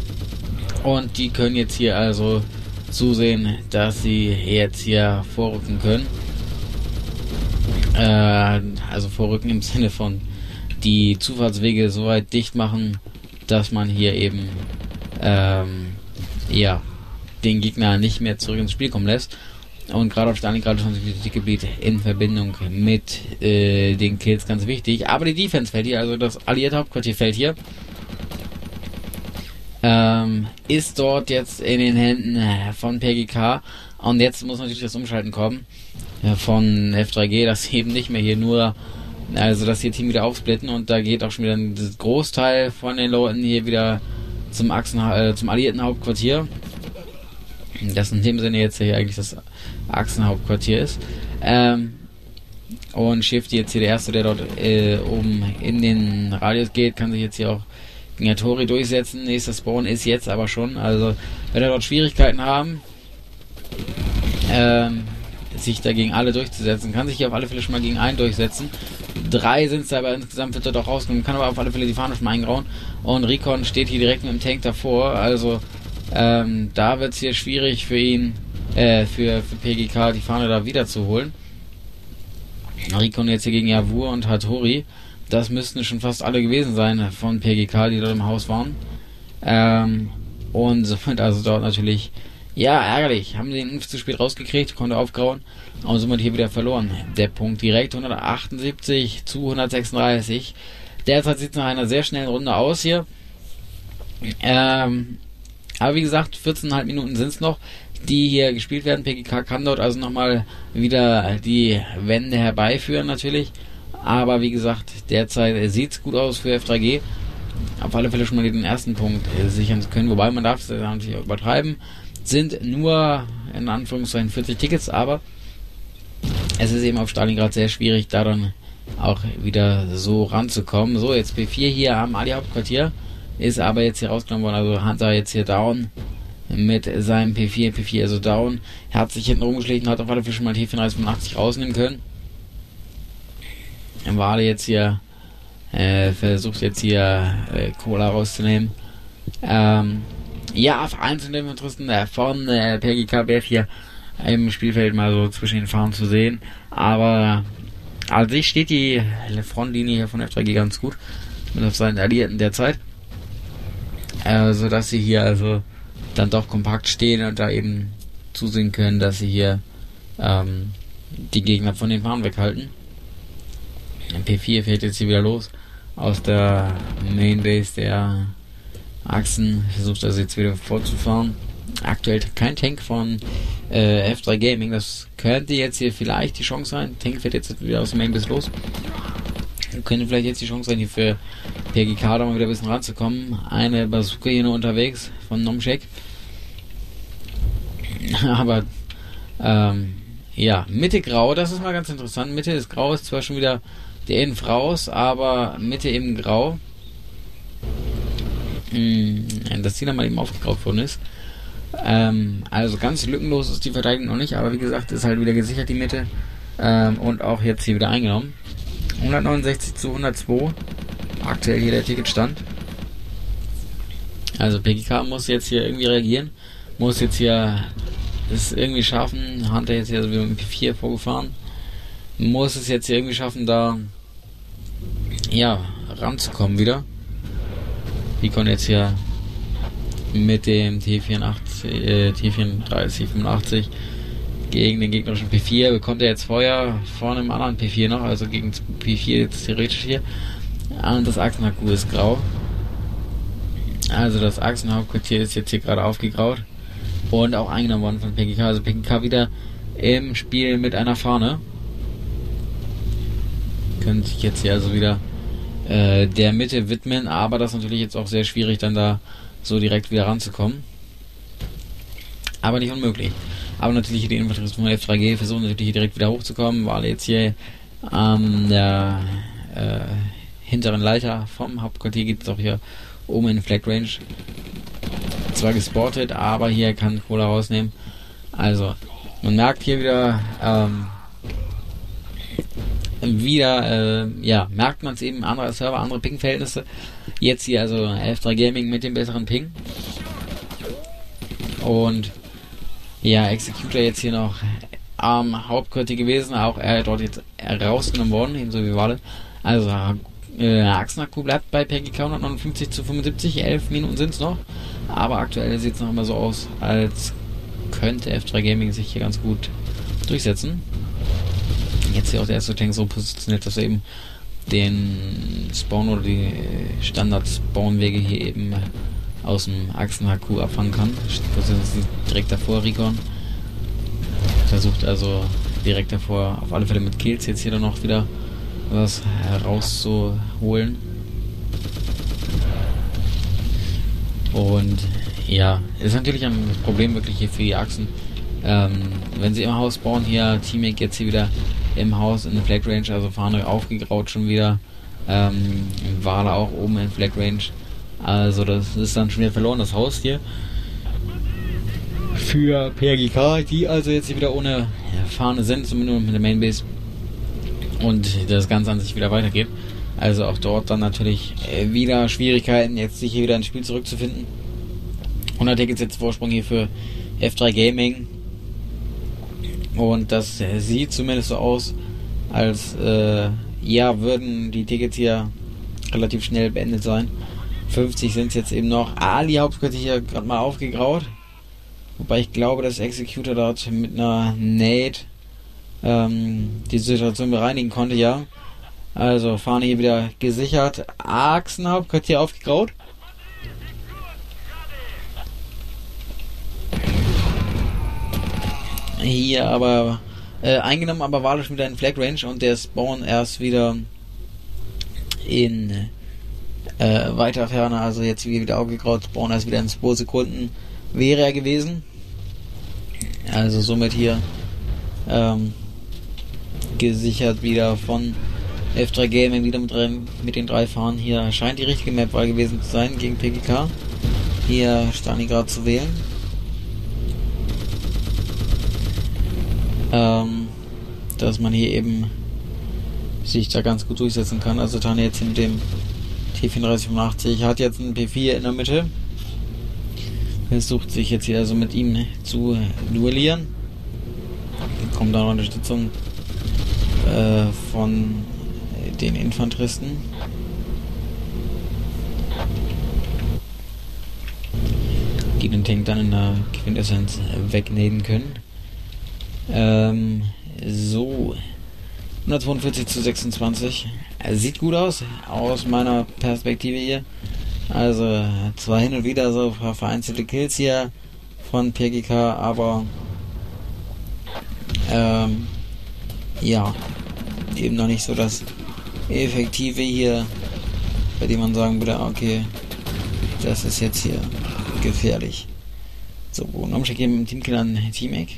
Und die können jetzt hier also zusehen, dass sie jetzt hier vorrücken können. Äh, also vorrücken im Sinne von die Zufahrtswege so weit dicht machen, dass man hier eben ähm, ja, den Gegner nicht mehr zurück ins Spiel kommen lässt. Und gerade auf Stalingrad ist natürlich das Ticketbleed in Verbindung mit äh, den Kills ganz wichtig. Aber die Defense fällt hier, also das alliierte Hauptquartier fällt hier. Ähm, ist dort jetzt in den Händen von P G K. Und jetzt muss natürlich das Umschalten kommen ja, von F drei G, dass eben nicht mehr hier nur, also dass hier Team wieder aufsplitten und da geht auch schon wieder ein Großteil von den Leuten hier wieder zum Achsen, äh, zum alliierten Hauptquartier. Das in dem Sinne jetzt hier eigentlich das Achsenhauptquartier ist. Ähm, und Shifty jetzt hier der Erste, der dort äh, oben in den Radius geht, kann sich jetzt hier auch gegen Tori durchsetzen. Nächster Spawn ist jetzt aber schon, also wenn er dort Schwierigkeiten haben, ähm, sich dagegen alle durchzusetzen, kann sich hier auf alle Fälle schon mal gegen einen durchsetzen. Drei sind es aber insgesamt, wird er doch rauskommen, kann aber auf alle Fälle die Fahne schon mal eingrauen. Und Recon steht hier direkt mit dem Tank davor, also ähm, da wird es hier schwierig für ihn, äh, für, für P G K die Fahne da wieder zu holen. Recon jetzt hier gegen Yavur und Hattori. Das müssten schon fast alle gewesen sein von P G K, die dort im Haus waren. Ähm, und somit also dort natürlich, ja, ärgerlich. Haben den Impf zu spät rausgekriegt, konnte aufgrauen und somit hier wieder verloren. Der Punkt direkt hundertachtundsiebzig zu hundertsechsunddreißig. Derzeit sieht es nach einer sehr schnellen Runde aus hier. Ähm, aber wie gesagt, vierzehn Komma fünf Minuten sind es noch, die hier gespielt werden. P G K kann dort also nochmal wieder die Wende herbeiführen natürlich. Aber wie gesagt, derzeit sieht es gut aus für F drei G. Auf alle Fälle schon mal den ersten Punkt äh, sichern zu können. Wobei man darf es natürlich auch übertreiben. Sind nur in Anführungszeichen vierzig Tickets, aber es ist eben auf Stalingrad sehr schwierig, da dann auch wieder so ranzukommen. So, jetzt P vier hier am Ali-Hauptquartier. Ist aber jetzt hier rausgenommen worden. Also Hunter jetzt hier down mit seinem P vier. P vier also down. Er hat sich hinten rumgeschlichen, hat auf alle Fälle schon mal T vierunddreißig fünfundachtzig rausnehmen können. Wale jetzt hier äh, versucht jetzt hier äh, Cola rauszunehmen. Ähm, ja, auf einzelne Infanteristen äh, von äh, P G K B F hier im Spielfeld mal so zwischen den Fahnen zu sehen. Aber an sich steht die Frontlinie hier von F drei G ganz gut mit auf seinen Alliierten derzeit. Äh, so dass sie hier also dann doch kompakt stehen und da eben zusehen können, dass sie hier ähm, die Gegner von den Fahnen weghalten. P vier fährt jetzt hier wieder los aus der Mainbase der Achsen. Versucht also jetzt wieder vorzufahren. Aktuell kein Tank von äh, F drei Gaming. Das könnte jetzt hier vielleicht die Chance sein. Tank fährt jetzt wieder aus dem Mainbase los. Könnte vielleicht jetzt die Chance sein, hier für P G K da mal wieder ein bisschen ranzukommen. Eine Bazooka hier nur unterwegs von Nomshek. Aber ähm, ja, Mitte grau, das ist mal ganz interessant. Mitte ist grau, ist zwar schon wieder der Inf raus, aber Mitte eben grau. Mm, das Ziel mal eben aufgekauft worden ist. Ähm, also ganz lückenlos ist die Verteidigung noch nicht, aber wie gesagt, ist halt wieder gesichert die Mitte. Ähm, und auch jetzt hier wieder eingenommen. hundertneunundsechzig zu hundertzwei. Aktuell hier der Ticketstand. Also P G K muss jetzt hier irgendwie reagieren. Muss jetzt hier es irgendwie schaffen. Hunter jetzt hier so wie mit P vier vorgefahren. Muss es jetzt hier irgendwie schaffen, da ja ranzukommen wieder. Recon jetzt hier mit dem T vierundachtzig, äh, T vierunddreißig fünfundachtzig gegen den gegnerischen P vier. Bekommt er jetzt Feuer von einem anderen P vier noch, also gegen P vier jetzt theoretisch hier. Und das Achsenakku ist grau. Also das Achsenhauptquartier ist jetzt hier gerade aufgegraut und auch eingenommen worden von P G K. Also P G K wieder im Spiel mit einer Fahne. Können sich jetzt hier also wieder äh, der Mitte widmen, aber das ist natürlich jetzt auch sehr schwierig, dann da so direkt wieder ranzukommen. Aber nicht unmöglich. Aber natürlich hier die Infanteristen von F drei G versuchen natürlich hier direkt wieder hochzukommen, weil jetzt hier an der äh, hinteren Leiter vom Hauptquartier geht es auch hier oben in Flag Range. Zwar gespottet, aber hier kann Cola rausnehmen. Also, man merkt hier wieder, ähm, wieder, äh, ja, merkt man es eben, andere Server, andere Ping-Verhältnisse. Jetzt hier also F drei Gaming mit dem besseren Ping. Und ja, Executor jetzt hier noch am Hauptquartier gewesen, auch er dort jetzt rausgenommen worden, ebenso wie Wale. Also, äh, Achsenakku bleibt bei P G K hundertneunundfünfzig zu fünfundsiebzig, elf Minuten sind es noch. Aber aktuell sieht es noch immer so aus, als könnte F drei Gaming sich hier ganz gut durchsetzen. Jetzt hier auch der erste Tank so positioniert, dass er eben den Spawn oder die Standard-Spawn-Wege hier eben aus dem Achsen-H Q abfangen kann. Direkt davor Recon. Versucht also direkt davor auf alle Fälle mit Kills jetzt hier dann noch wieder was herauszuholen. Und ja, ist natürlich ein Problem wirklich hier für die Achsen. Ähm, wenn sie im Haus bauen, hier Teammate jetzt hier wieder im Haus in der Flag Range, also Fahne aufgegraut schon wieder. Ähm, Wale auch oben in Flag Range. Also das ist dann schon wieder verloren, das Haus hier. Für P G K, die also jetzt hier wieder ohne Fahne sind, zumindest mit der Mainbase. Und das Ganze an sich wieder weitergeht. Also auch dort dann natürlich wieder Schwierigkeiten, jetzt sich hier wieder ins Spiel zurückzufinden. hundert Tickets jetzt Vorsprung hier für F drei Gaming. Und das sieht zumindest so aus, als äh, ja, würden die Tickets hier relativ schnell beendet sein. fünfzig sind es jetzt eben noch. Ali Hauptquartier hier gerade mal aufgegraut. Wobei ich glaube, dass Executor dort mit einer Nade ähm, die Situation bereinigen konnte, ja. Also Fahne hier wieder gesichert. Achsen Hauptquartier aufgegraut. Hier aber äh, eingenommen, aber war schon wieder in Flag Range und der Spawn erst wieder in äh, weiter Ferne, also jetzt wieder aufgegraut. Spawn erst wieder in zwei Sekunden wäre er gewesen. Also somit hier ähm, gesichert wieder von F drei Gaming, wieder mit, rein, mit den drei Fahren. Hier scheint die richtige Mapwahl gewesen zu sein gegen P G K. Hier Stalingrad zu wählen. Ähm, dass man hier eben sich da ganz gut durchsetzen kann. Also Tane jetzt mit dem T vierunddreißig fünfundachtzig hat jetzt einen P vier in der Mitte. Versucht sich jetzt hier also mit ihm zu duellieren. Kommt da noch Unterstützung äh, von den Infanteristen. Die den Tank dann in der Quintessenz wegnaden können. Ähm, so. hundertzweiundvierzig zu sechsundzwanzig. Sieht gut aus, aus meiner Perspektive hier. Also zwar hin und wieder so vereinzelte Kills hier von P G K, aber ähm, ja, eben noch nicht so das Effektive hier, bei dem man sagen würde, okay, das ist jetzt hier gefährlich. So, Bodenumschlag hier mit dem Teamkill an Team-Egg.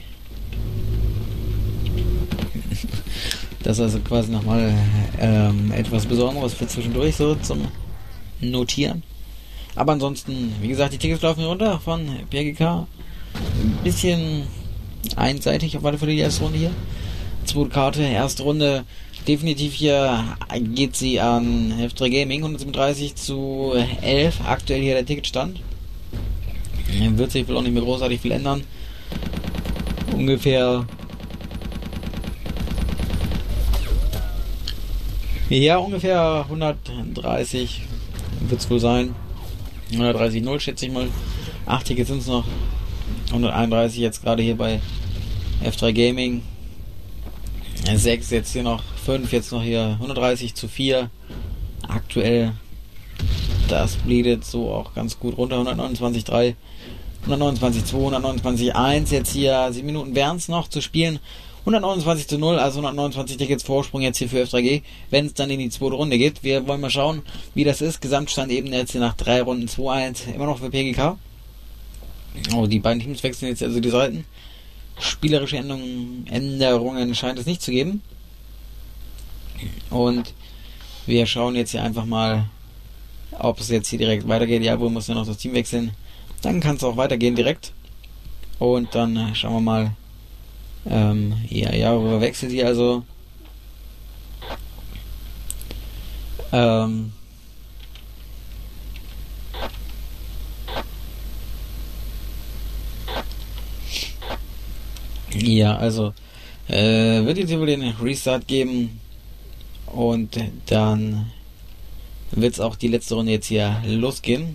Das ist also quasi nochmal ähm, etwas Besonderes für zwischendurch so zum Notieren. Aber ansonsten, wie gesagt, die Tickets laufen runter von P G K. Ein bisschen einseitig auf alle Fälle die erste Runde hier. Zweite Karte, erste Runde. Definitiv hier geht sie an F drei Gaming, hundertsiebenunddreißig zu elf. Aktuell hier der Ticketstand. Wird sich wohl auch nicht mehr großartig viel ändern. Ungefähr ja, ungefähr hundertdreißig wird es wohl sein. hundertdreißig null schätze ich mal. acht Tickets sind es noch. hunderteinunddreißig jetzt gerade hier bei F drei Gaming. sechs jetzt hier noch. fünf jetzt noch hier. hundertdreißig zu vier. Aktuell. Das bleedet so auch ganz gut runter. hundertneunundzwanzig zu drei. hundertneunundzwanzig zu zwei. hundertneunundzwanzig zu eins. Jetzt hier sieben Minuten wären es noch zu spielen. hundertneunundzwanzig zu null, also hundertneunundzwanzig Tickets Vorsprung jetzt hier für F drei G, wenn es dann in die zweite Runde geht. Wir wollen mal schauen, wie das ist. Gesamtstand eben jetzt hier nach drei Runden zwei eins, immer noch für P G K. Oh, die beiden Teams wechseln jetzt also die Seiten. Spielerische Änderungen, Änderungen scheint es nicht zu geben. Und wir schauen jetzt hier einfach mal, ob es jetzt hier direkt weitergeht. Ja, wohl muss ja noch das Team wechseln. Dann kann es auch weitergehen direkt. Und dann schauen wir mal, Ähm, ja, ja, worüber wechselt sie also? Ähm, ja, also, äh, wird jetzt wohl den Restart geben und dann wird es auch die letzte Runde jetzt hier losgehen.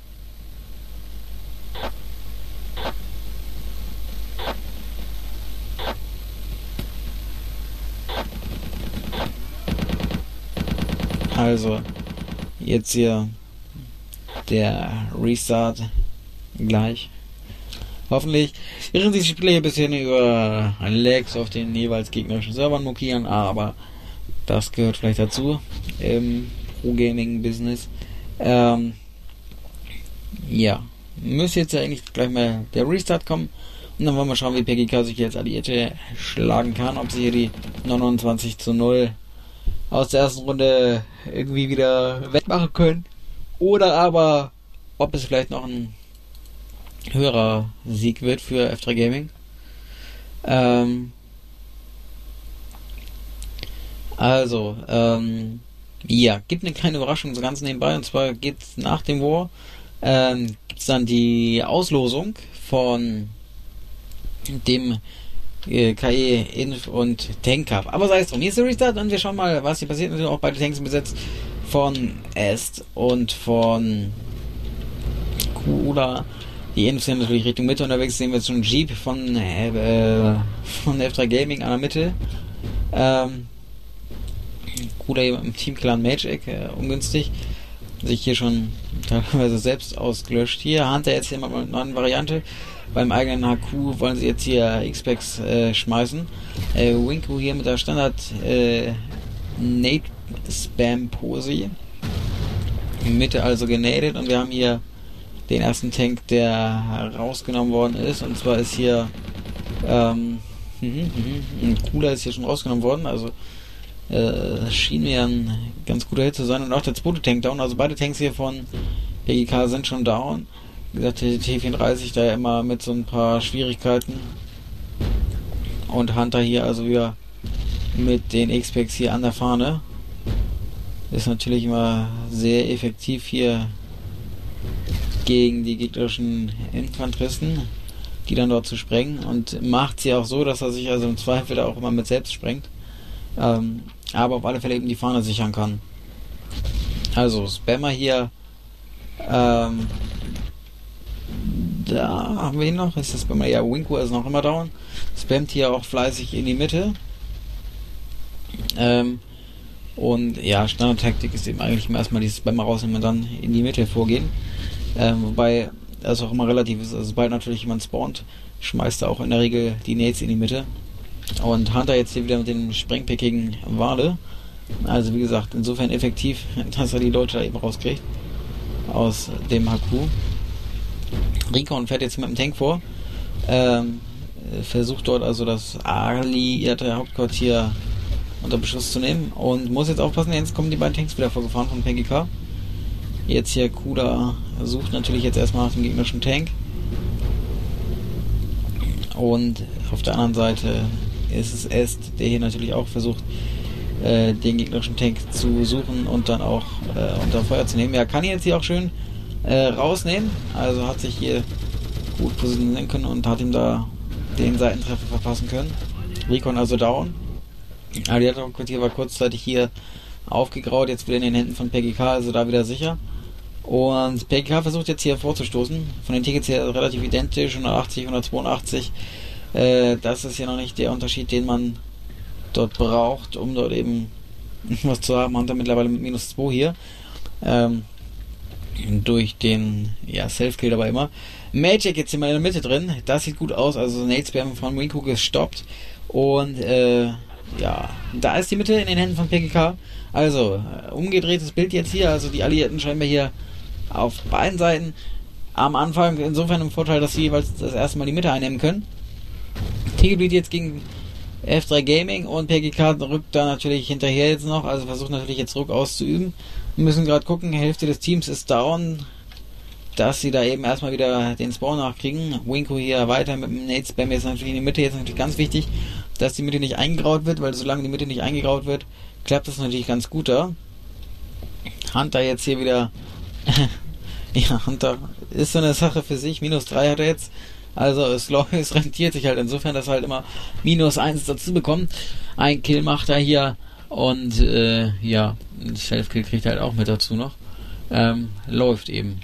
Also, jetzt hier der Restart gleich. Hoffentlich irren sich die Spieler hier ein bisschen über Lags auf den jeweils gegnerischen Servern mokieren, aber das gehört vielleicht dazu im Pro-Gaming-Business. Ähm, ja, müsste jetzt ja eigentlich gleich mal der Restart kommen und dann wollen wir schauen, wie P G K sich jetzt Alliierte schlagen kann, ob sie hier die neunundzwanzig zu null aus der ersten Runde irgendwie wieder wegmachen können. Oder aber, ob es vielleicht noch ein höherer Sieg wird für F drei Gaming. Ähm, also, ähm, ja, gibt eine kleine Überraschung so ganz nebenbei. Und zwar geht's nach dem War, ähm, gibt's dann die Auslosung von dem K E, Inf und Tank Cup. Aber sei es drum, hier ist der Restart und wir schauen mal, was hier passiert. Natürlich auch beide Tanks sind besetzt von Est und von Kula. Die Infs sind natürlich Richtung Mitte unterwegs. Sehen wir jetzt schon Jeep von, äh, von F drei Gaming an der Mitte. Ähm, Kula hier im Teamclan Mage-Egg, äh, ungünstig. Sich hier schon teilweise selbst ausgelöscht. Hier Hunter jetzt hier mal mit einer neuen Variante. Beim eigenen H Q wollen sie jetzt hier X-Packs äh, schmeißen. Äh, Winku hier mit der Standard äh, Nate Spam Pose. In Mitte also genadet und wir haben hier den ersten Tank, der rausgenommen worden ist. Und zwar ist hier ähm, ein Cooler ist hier schon rausgenommen worden. Also äh, schien mir ein ganz guter Hit zu sein. Und auch der zweite Tank down. Also beide Tanks hier von P G K sind schon down. Wie gesagt, die T vierunddreißig da ja immer mit so ein paar Schwierigkeiten. Und Hunter hier also wieder mit den X-Packs hier an der Fahne. Ist natürlich immer sehr effektiv hier gegen die gegnerischen Infanteristen, die dann dort zu sprengen. Und macht sie auch so, dass er sich also im Zweifel da auch immer mit selbst sprengt. Ähm, aber auf alle Fälle eben die Fahne sichern kann. Also Spammer hier. Ähm, Da haben wir ihn noch. Ist das bei mir? Ja, Winku ist noch immer down. Spammt hier auch fleißig in die Mitte. Ähm, und ja, Standardtaktik ist eben eigentlich immer erstmal dieses Spammer rausnehmen und dann in die Mitte vorgehen. Ähm, wobei das auch immer relativ ist. Also sobald natürlich jemand spawnt, schmeißt er auch in der Regel die Nades in die Mitte. Und Hunter jetzt hier wieder mit dem Sprengpick gegen Wale. Also wie gesagt, insofern effektiv, dass er die Leute da eben rauskriegt. Aus dem H Q. Recon fährt jetzt mit dem Tank vor. Ähm, versucht dort also das alliierte Hauptquartier unter Beschuss zu nehmen. Und muss jetzt aufpassen, jetzt kommen die beiden Tanks wieder vorgefahren von P G K. Jetzt hier Kuda sucht natürlich jetzt erstmal nach dem gegnerischen Tank. Und auf der anderen Seite ist es Est, der hier natürlich auch versucht, äh, den gegnerischen Tank zu suchen und dann auch äh, unter Feuer zu nehmen. Ja, kann ihn jetzt hier auch schön äh, rausnehmen. Also hat sich hier gut positionieren können und hat ihm da den Seitentreffer verpassen können. Recon also down. Alliator-Quartier war kurzzeitig hier aufgegraut, jetzt wieder in den Händen von P G K, also da wieder sicher. Und P G K versucht jetzt hier vorzustoßen. Von den Tickets her relativ identisch, hundertachtzig, hundertzweiundachtzig. Äh, das ist ja noch nicht der Unterschied, den man dort braucht, um dort eben was zu haben. Hunter mittlerweile mit minus zwei hier. Ähm, durch den ja, Self-Kill dabei immer. Magic jetzt hier mal in der Mitte drin. Das sieht gut aus. Also Nate Spam von Winko gestoppt. Und äh, ja, da ist die Mitte in den Händen von P G K. Also, äh, umgedrehtes Bild jetzt hier. Also die Alliierten scheinbar hier auf beiden Seiten am Anfang insofern im Vorteil, dass sie jeweils das erste Mal die Mitte einnehmen können. T-Gebiet jetzt gegen F drei Gaming und P G K rückt da natürlich hinterher jetzt noch, also versucht natürlich jetzt Druck auszuüben. Wir müssen gerade gucken, Hälfte des Teams ist down, dass sie da eben erstmal wieder den Spawn nachkriegen. Winko hier weiter mit dem Nate Spam jetzt natürlich in die Mitte, jetzt natürlich ganz wichtig, dass die Mitte nicht eingegraut wird, weil solange die Mitte nicht eingegraut wird, klappt das natürlich ganz gut da. Hunter jetzt hier wieder ja, Hunter ist so eine Sache für sich, minus drei hat er jetzt. Also es, es rentiert sich halt insofern, dass er halt immer minus eins dazu bekommt. Ein Kill macht er hier und äh, ja, ein Self-Kill kriegt er halt auch mit dazu noch. Ähm, läuft eben.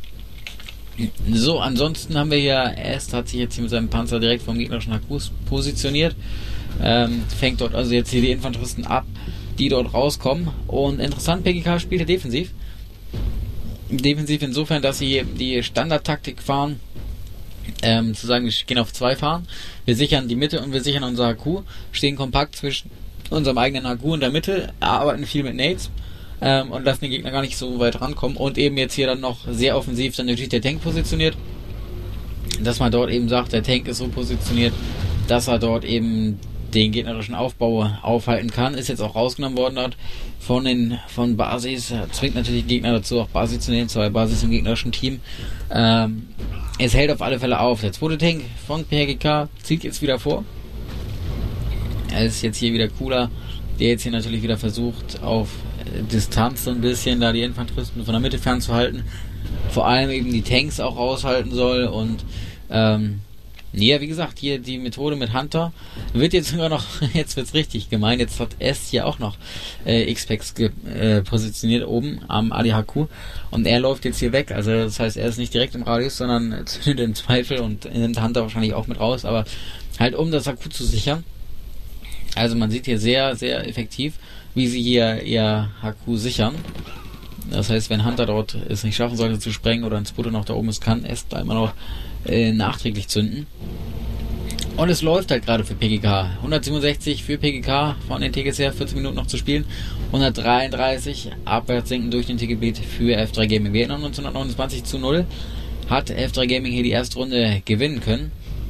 So, ansonsten haben wir hier, Est hat sich jetzt hier mit seinem Panzer direkt vom gegnerischen H Q positioniert. Ähm, fängt dort also jetzt hier die Infanteristen ab, die dort rauskommen. Und interessant, P G K spielte defensiv. Defensiv insofern, dass sie die Standardtaktik fahren. Ähm, zu sagen, wir gehen auf zwei fahren, wir sichern die Mitte und wir sichern unser H Q, stehen kompakt zwischen unserem eigenen H Q und der Mitte, arbeiten viel mit Nades ähm, und lassen den Gegner gar nicht so weit rankommen und eben jetzt hier dann noch sehr offensiv dann natürlich der Tank positioniert, dass man dort eben sagt, der Tank ist so positioniert, dass er dort eben den gegnerischen Aufbau aufhalten kann, ist jetzt auch rausgenommen worden dort von den von Basis, zwingt natürlich die Gegner dazu, auch Basis zu nehmen, zwei Basis im gegnerischen Team. Ähm, es hält auf alle Fälle auf. Der zweite Tank von P G K zieht jetzt wieder vor. Er ist jetzt hier wieder cooler, der jetzt hier natürlich wieder versucht, auf Distanz so ein bisschen da die Infanteristen von der Mitte fernzuhalten. Vor allem eben die Tanks auch raushalten soll und ähm, ja, wie gesagt, hier die Methode mit Hunter wird jetzt sogar noch, jetzt wird's richtig gemein, jetzt hat S hier auch noch äh, X-Pex äh, positioniert oben am A D H Q und er läuft jetzt hier weg, also das heißt, er ist nicht direkt im Radius, sondern zündet im Zweifel und nimmt Hunter wahrscheinlich auch mit raus, aber halt um das H Q zu sichern. Also man sieht hier sehr, sehr effektiv, wie sie hier ihr H Q sichern. Das heißt, wenn Hunter dort es nicht schaffen sollte zu sprengen oder ein Sputter noch da oben ist, kann es da immer noch äh, nachträglich zünden. Und es läuft halt gerade für P G K. hundertsiebenundsechzig für P G K von den T Gs her, vierzehn Minuten noch zu spielen. hundertdreiunddreißig abwärts sinken durch den T-Gebiet für F drei Gaming. Wir erinnern uns, neunzehnhundertneunundzwanzig zu null hat F drei Gaming hier die erste Runde gewinnen können.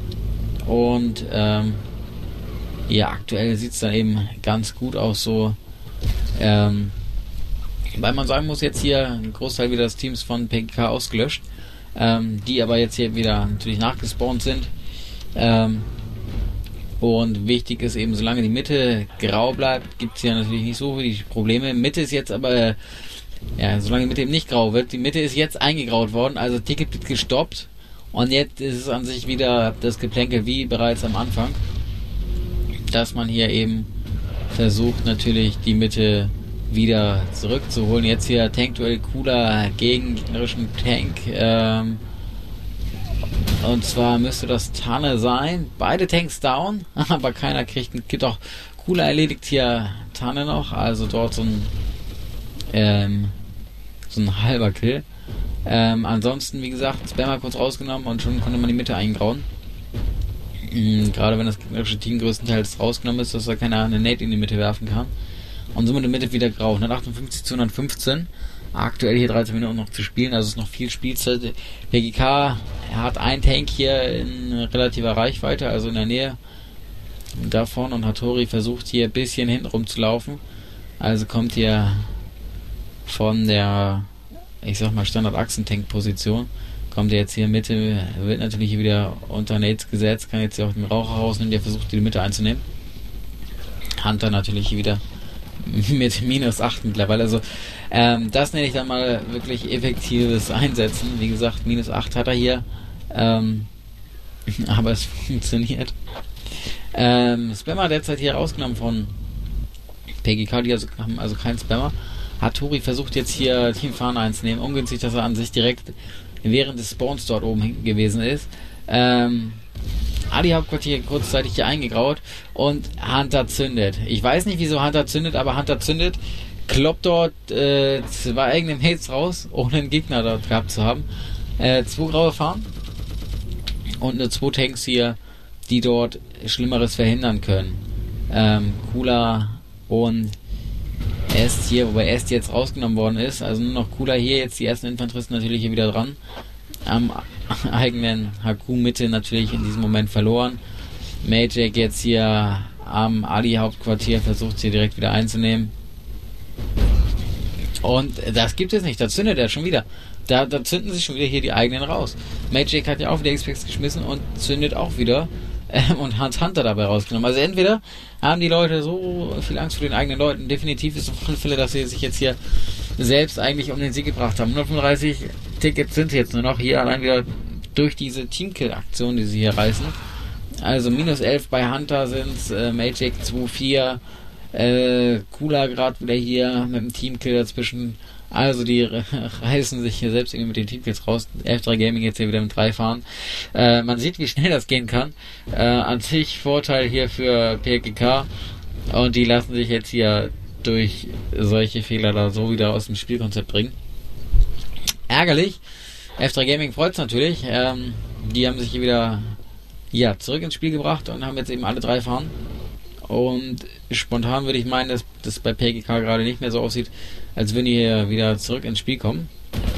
Und ähm, ja, aktuell sieht es dann eben ganz gut aus so. Ähm, weil man sagen muss, jetzt hier ein Großteil wieder des Teams von P G K ausgelöscht, ähm, die aber jetzt hier wieder natürlich nachgespawnt sind. Ähm, und wichtig ist eben, solange die Mitte grau bleibt, gibt es ja natürlich nicht so viele Probleme. Mitte ist jetzt aber, äh, ja, solange die Mitte eben nicht grau wird, die Mitte ist jetzt eingegraut worden, also Ticket wird gestoppt und jetzt ist es an sich wieder das Geplänkel wie bereits am Anfang, dass man hier eben versucht natürlich die Mitte wieder zurückzuholen. Jetzt hier Tank-Duell cooler gegen gegnerischen Tank. Ähm, und zwar müsste das Tanne sein. Beide Tanks down, aber keiner kriegt einen Kit. Doch cooler erledigt hier Tanne noch, also dort so ein ähm, so ein halber Kill. Ähm, ansonsten, wie gesagt, Spammer kurz rausgenommen und schon konnte man die Mitte eingrauen. Mhm, gerade wenn das gegnerische Team größtenteils rausgenommen ist, dass da keiner eine Nate in die Mitte werfen kann. Und somit die Mitte wieder grau. hundertachtundfünfzig zu hundertfünfzehn. Aktuell hier dreizehn Minuten noch zu spielen, also ist noch viel Spielzeit. P G K, er hat einen Tank hier in relativer Reichweite, also in der Nähe davon, und Hattori versucht hier ein bisschen hinten rum zu laufen. Also kommt hier von der, ich sag mal, Standard-Achsen-Tank-Position, kommt er jetzt hier in Mitte, wird natürlich hier wieder unter Nates gesetzt, kann jetzt hier auch den Raucher rausnehmen, der versucht die Mitte einzunehmen. Hunter natürlich hier wieder mit minus acht mittlerweile, also ähm, das nenne ich dann mal wirklich effektives Einsetzen. Wie gesagt, minus acht hat er hier, ähm, aber es funktioniert. Ähm, Spammer derzeit hier rausgenommen von P G K, die also, haben also keinen Spammer. Hattori versucht jetzt hier Teamfahne einzunehmen, ungünstig, dass er an sich direkt während des Spawns dort oben hinten gewesen ist. Ähm, Ali Hauptquartier kurzzeitig hier eingegraut und Hunter zündet. Ich weiß nicht, wieso Hunter zündet, aber Hunter zündet, kloppt dort äh, zwei eigene Mates raus, ohne einen Gegner dort gehabt zu haben. Äh, zwei graue Farben und eine zwei Tanks hier, die dort Schlimmeres verhindern können. Ähm, Cooler und Est hier, wobei Est jetzt rausgenommen worden ist, also nur noch Cooler hier, jetzt die ersten Infanteristen natürlich hier wieder dran. Am eigenen H Q-Mitte natürlich in diesem Moment verloren. Magic jetzt hier am Ali-Hauptquartier versucht sie direkt wieder einzunehmen. Und das gibt es nicht, da zündet er schon wieder. Da, da zünden sich schon wieder hier die eigenen raus. Magic hat ja auch wieder X-Packs geschmissen und zündet auch wieder. Ähm, und Hans Hunter dabei rausgenommen. Also entweder haben die Leute so viel Angst vor den eigenen Leuten. Definitiv ist es auf alle Fälle, dass sie sich jetzt hier selbst eigentlich um den Sieg gebracht haben. hundertfünfunddreißig Tickets sind jetzt nur noch hier, allein wieder durch diese Teamkill-Aktion, die sie hier reißen. Also minus elf bei Hunter sind äh, Magic zwei vier, äh, Cooler gerade wieder hier mit dem Teamkill dazwischen. Also die reißen sich hier selbst irgendwie mit den Teamkills raus. F drei Gaming jetzt hier wieder mit drei fahren. Äh, man sieht, wie schnell das gehen kann. Äh, an sich Vorteil hier für P G K. Und die lassen sich jetzt hier durch solche Fehler da so wieder aus dem Spielkonzept bringen. Ärgerlich. F drei Gaming freut es natürlich. Ähm, die haben sich hier wieder ja, zurück ins Spiel gebracht und haben jetzt eben alle drei fahren. Und spontan würde ich meinen, dass das bei P G K gerade nicht mehr so aussieht, als würden die hier wieder zurück ins Spiel kommen.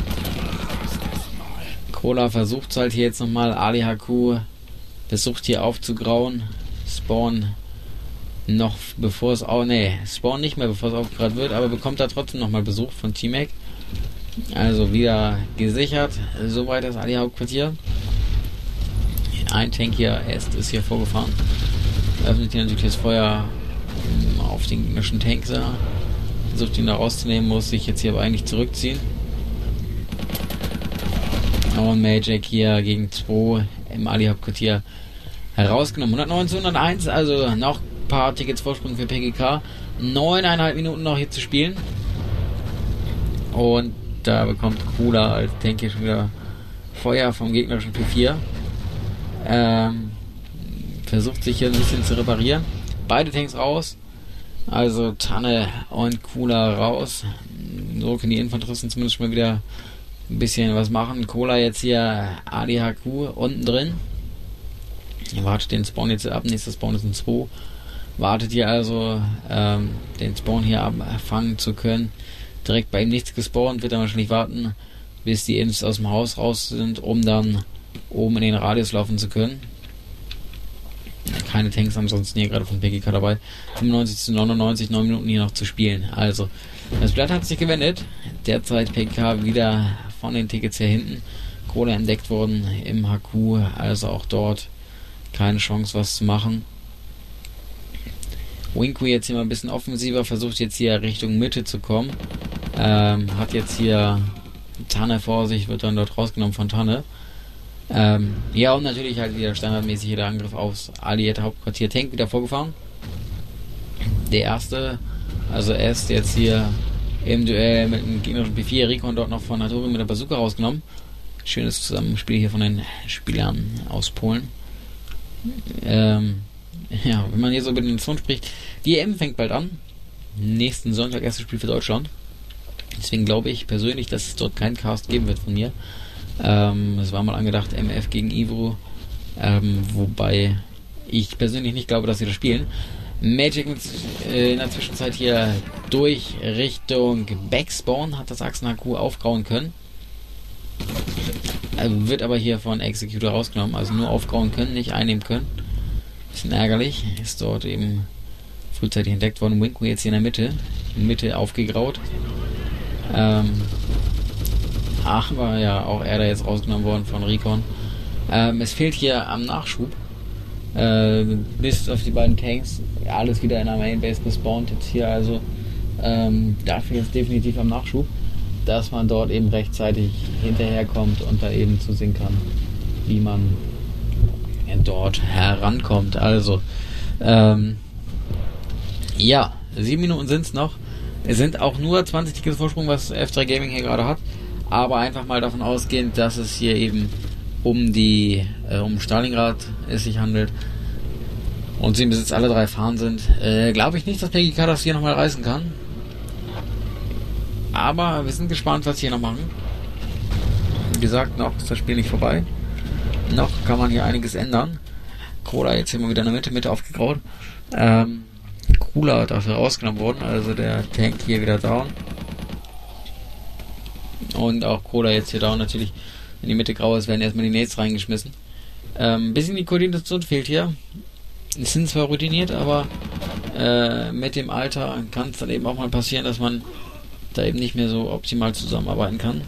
Cola versucht es halt hier jetzt nochmal. Ali H Q versucht hier aufzugrauen. Spawn noch bevor es auch, nee, Spawn nicht mehr bevor es aufgegraut wird, aber bekommt da trotzdem nochmal Besuch von T-Mac. Also wieder gesichert. Soweit das Ali Hauptquartier. Ein Tank hier, Est ist hier vorgefahren. Öffnet hier natürlich das Feuer auf den gegnerischen Tank. Versucht ihn da rauszunehmen, muss sich jetzt hier aber eigentlich zurückziehen. Und Magic hier gegen zwei im Ali Hauptquartier herausgenommen. hundertneun zu hunderteins, also noch ein paar Tickets Vorsprung für P G K. neuneinhalb Minuten noch hier zu spielen. Und da bekommt Cooler als Tank hier schon wieder Feuer vom gegnerischen P vier. Ähm, versucht sich hier ein bisschen zu reparieren. Beide Tanks raus. Also Tanne und Cooler raus. So können die Infanteristen zumindest schon mal wieder ein bisschen was machen. Cola jetzt hier A D H Q unten drin. Wartet den Spawn jetzt ab. Nächster Spawn ist ein zwei. Wartet hier also ähm, den Spawn hier abfangen zu können. Direkt bei ihm nichts gespawnt. Wird er wahrscheinlich warten, bis die Ints aus dem Haus raus sind, um dann oben in den Radius laufen zu können. Keine Tanks ansonsten hier gerade von P G K dabei. fünfundneunzig zu neunundneunzig, neun Minuten hier noch zu spielen. Also, das Blatt hat sich gewendet. Derzeit P G K wieder von den Tickets her hinten. Kohle entdeckt worden im H Q, also auch dort keine Chance was zu machen. Winku jetzt hier mal ein bisschen offensiver, versucht jetzt hier Richtung Mitte zu kommen. Ähm, hat jetzt hier Tanne vor sich, wird dann dort rausgenommen von Tanne. Ähm, ja, und natürlich halt wieder standardmäßig der Angriff aufs alliierte Hauptquartier. Tank wieder vorgefahren. Der erste, also erst jetzt hier im Duell mit dem gegnerischen P vier. Recon dort noch von Hattori mit der Bazooka rausgenommen. Schönes Zusammenspiel hier von den Spielern aus Polen. Ähm, ja, wenn man hier so über den Ton spricht, die E M fängt bald an. nächsten Sonntag erstes Spiel für Deutschland. Deswegen glaube ich persönlich, dass es dort keinen Cast geben wird von mir. Ähm, es war mal angedacht, M F gegen Evo, ähm, wobei ich persönlich nicht glaube, dass sie das spielen. Magic äh, in der Zwischenzeit hier durch Richtung Backspawn, hat das Achsen H Q aufgrauen können. Äh, wird aber hier von Executor rausgenommen, also nur aufgrauen können, nicht einnehmen können. Bisschen ärgerlich, ist dort eben frühzeitig entdeckt worden. Winko jetzt hier in der Mitte, in der Mitte aufgegraut. Ähm, aber ja, auch er da jetzt rausgenommen worden von Recon. Ähm, es fehlt hier am Nachschub. Äh, bis auf die beiden Tanks, alles wieder in der Mainbase gespawnt jetzt hier, also ähm, dafür jetzt definitiv am Nachschub, dass man dort eben rechtzeitig hinterherkommt und da eben zusehen kann, wie man dort herankommt. Also ähm, ja, sieben Minuten sind es noch. Es sind auch nur zwanzig Tickets Vorsprung, was F drei Gaming hier gerade hat, aber einfach mal davon ausgehend, dass es hier eben um die äh, um Stalingrad es sich handelt und sie im Besitz alle drei Fahnen sind, äh, glaube ich nicht, dass P G K das hier nochmal reißen kann. Aber wir sind gespannt, was sie hier noch machen. Wie gesagt, noch ist das Spiel nicht vorbei. Noch kann man hier einiges ändern. Krola jetzt hier mal wieder in der Mitte, Mitte aufgegraut. Ähm, Cooler dafür rausgenommen worden, also der Tank hier wieder down. Und auch Krola jetzt hier down natürlich. In die Mitte grau ist, werden erstmal die Nades reingeschmissen. Ähm, bisschen die Koordination fehlt hier. Die sind zwar routiniert, aber äh, mit dem Alter kann es dann eben auch mal passieren, dass man da eben nicht mehr so optimal zusammenarbeiten kann.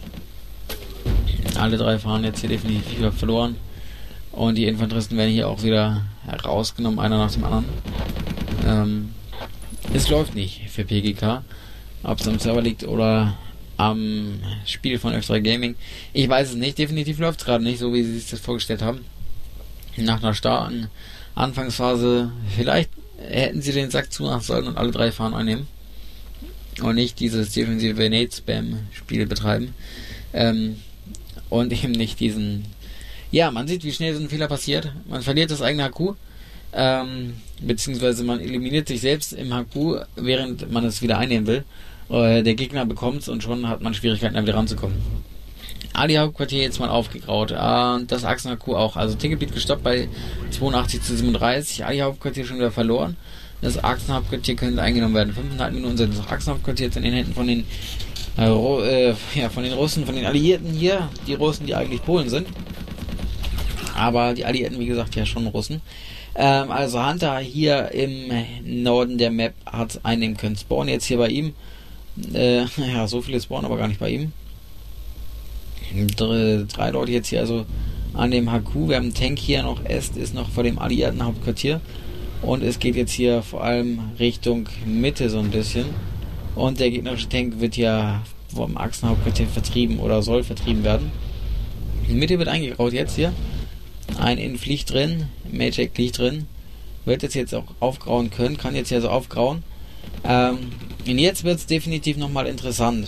Alle drei fahren jetzt hier definitiv wieder verloren. Und die Infanteristen werden hier auch wieder herausgenommen, einer nach dem anderen. Ähm, es läuft nicht für P G K. Ob es am Server liegt oder am Spiel von F drei Gaming. Ich weiß es nicht. Definitiv läuft es gerade nicht, so wie sie sich das vorgestellt haben. Nach einer starken Anfangsphase, vielleicht hätten sie den Sack zumachen sollen und alle drei Fahren einnehmen. Und nicht dieses defensive Nade-Spam-Spiel betreiben. Ähm, und eben nicht diesen... Ja, man sieht, wie schnell so ein Fehler passiert. Man verliert das eigene H Q. Ähm, beziehungsweise man eliminiert sich selbst im H Q, während man es wieder einnehmen will. Der Gegner bekommt es und schon hat man Schwierigkeiten, da wieder ranzukommen. Ali Hauptquartier jetzt mal aufgegraut. Und das Achsen H Q auch. Also Ticketbeat gestoppt bei zweiundachtzig zu siebenunddreißig. Ali Hauptquartier schon wieder verloren. Das Achsen Hauptquartier könnte eingenommen werden. fünfeinhalb Minuten sind das Achsen Hauptquartier jetzt in den Händen von den äh, äh, ja, von den Russen, von den Alliierten hier. Die Russen, die eigentlich Polen sind. Aber die Alliierten, wie gesagt, ja schon Russen. Ähm, also Hunter hier im Norden der Map hat es einnehmen können. Spawn jetzt hier bei ihm. Äh, ja, so viele spawnen aber gar nicht bei ihm. Drei, drei Leute jetzt hier also an dem H Q. Wir haben einen Tank hier noch. Est ist noch vor dem Alliierten Hauptquartier. Und es geht jetzt hier vor allem Richtung Mitte so ein bisschen. Und der gegnerische Tank wird ja vom Achsenhauptquartier vertrieben oder soll vertrieben werden. Die Mitte wird eingegraut jetzt hier. Ein Inf liegt drin. Magic liegt drin. Wird jetzt jetzt auch aufgrauen können. Kann jetzt hier so aufgrauen. Ähm, und jetzt wird es definitiv nochmal interessant,